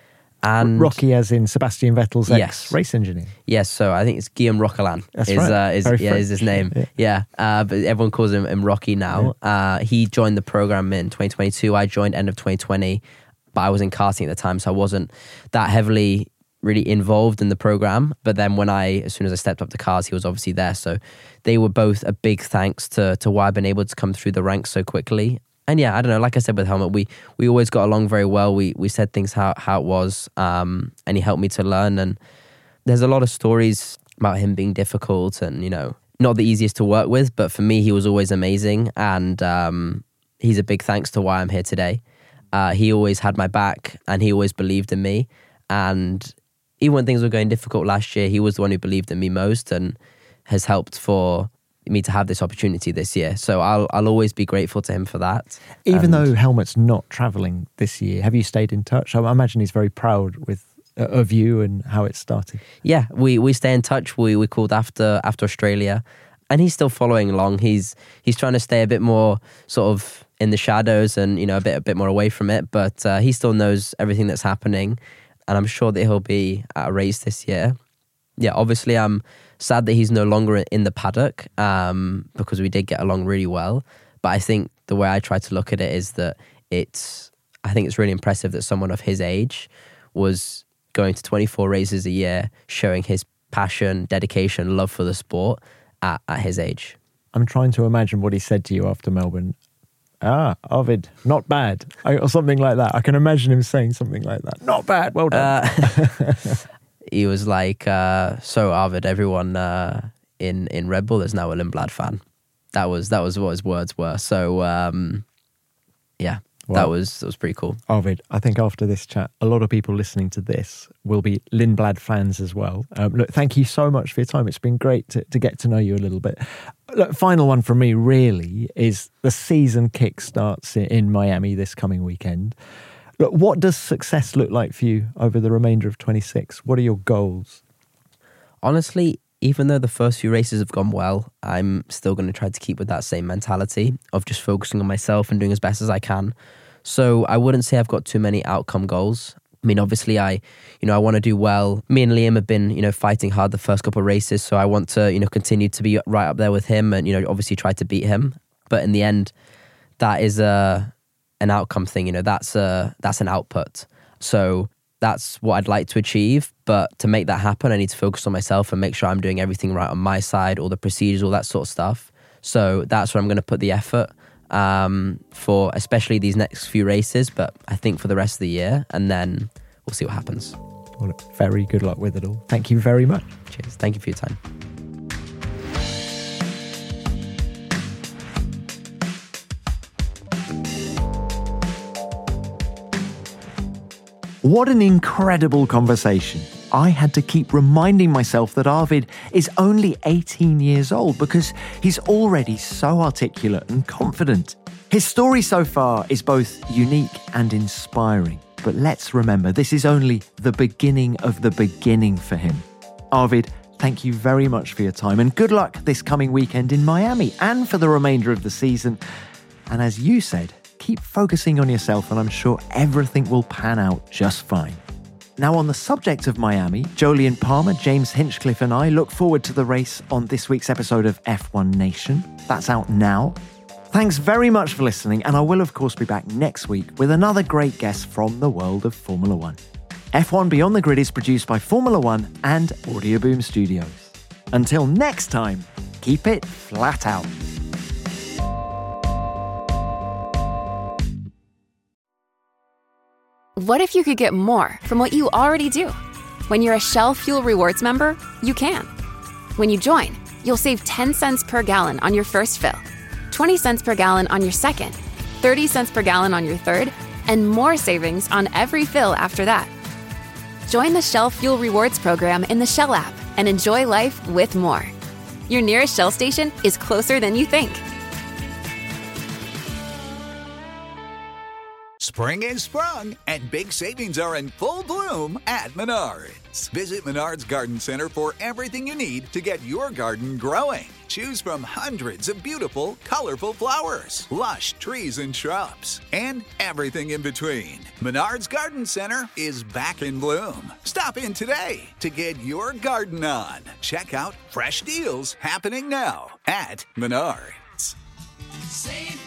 And Rocky as in Sebastian Vettel's Yes. ex-race engineer. Yes, so I think it's Guillaume Roquelin. That's is, right. Uh, is, Very yeah, is French. his name. Yeah. Yeah, uh, but everyone calls him, him Rocky now. Uh, he joined the program in twenty twenty-two. I joined end of twenty twenty, but I was in karting at the time, so I wasn't that heavily really involved in the program. But then when I, as soon as I stepped up to cars, he was obviously there. So they were both a big thanks to to why I've been able to come through the ranks so quickly. And yeah, I don't know, like I said with Helmut, we we always got along very well. We we said things how, how it was, um, and he helped me to learn. And there's a lot of stories about him being difficult and, you know, not the easiest to work with, but for me, he was always amazing. And um, he's a big thanks to why I'm here today. Uh, he always had my back and he always believed in me. And even when things were going difficult last year, he was the one who believed in me most and has helped for me to have this opportunity this year. So I'll I'll always be grateful to him for that. Even And though Helmut's not travelling this year, have you stayed in touch? I imagine he's very proud with uh, of you and how it started. Yeah, we, we stay in touch. We we called after after Australia, and he's still following along. He's he's trying to stay a bit more sort of in the shadows and, you know, a bit a bit more away from it. But uh, he still knows everything that's happening, and I'm sure that he'll be at a race this year. Yeah, obviously I'm sad that he's no longer in the paddock um, because we did get along really well. But I think the way I try to look at it is that it's, I think it's really impressive that someone of his age was going to twenty-four races a year, showing his passion, dedication, love for the sport at, at his age. I'm trying to imagine what he said to you after Melbourne. Ah, Arvid, not bad. Or something like that. I can imagine him saying something like that. Not bad, well done. Uh, he was like, uh, so Arvid, everyone uh, in, in Red Bull is now a Lindblad fan. That was that was what his words were. So, um, yeah, Wow. that was that was pretty cool. Arvid, I think after this chat, a lot of people listening to this will be Lindblad fans as well. Um, look, thank you so much for your time. It's been great to, to get to know you a little bit. Look, final one from me really is the season kick starts in Miami this coming weekend. Look, what does success look like for you over the remainder of twenty-six? What are your goals? Honestly, even though the first few races have gone well, I'm still going to try to keep with that same mentality of just focusing on myself and doing as best as I can. So I wouldn't say I've got too many outcome goals. I mean, obviously, I, you know, I want to do well. Me and Liam have been, you know, fighting hard the first couple of races, so I want to, you know, continue to be right up there with him and, you know, obviously try to beat him. But in the end, that is a an outcome thing. You know, that's a that's an output. So that's what I'd like to achieve. But to make that happen, I need to focus on myself and make sure I'm doing everything right on my side, all the procedures, all that sort of stuff. So that's where I'm going to put the effort um, for especially these next few races, but I think for the rest of the year, and then we'll see what happens. Well, look, very good luck with it all. Thank you very much. Cheers. Thank you for your time. What an incredible conversation. I had to keep reminding myself that Arvid is only eighteen years old because he's already so articulate and confident. His story so far is both unique and inspiring, but let's remember this is only the beginning of the beginning for him. Arvid, thank you very much for your time and good luck this coming weekend in Miami and for the remainder of the season. And as you said, keep focusing on yourself and I'm sure everything will pan out just fine. Now, on the subject of Miami, Jolyon Palmer, James Hinchcliffe and I look forward to the race on this week's episode of F one Nation. That's out now. Thanks very much for listening, and I will of course be back next week with another great guest from the world of Formula One. F one Beyond the Grid is produced by Formula One and Audioboom Studios. Until next time, keep it flat out. What if you could get more from what you already do? When you're a Shell Fuel Rewards member, you can. When you join, you'll save ten cents per gallon on your first fill, twenty cents per gallon on your second, thirty cents per gallon on your third, and more savings on every fill after that. Join the Shell Fuel Rewards program in the Shell app and enjoy life with more. Your nearest Shell station is closer than you think. Spring is sprung, and big savings are in full bloom at Menards. Visit Menards Garden Center for everything you need to get your garden growing. Choose from hundreds of beautiful, colorful flowers, lush trees and shrubs, and everything in between. Menards Garden Center is back in bloom. Stop in today to get your garden on. Check out fresh deals happening now at Menards. Save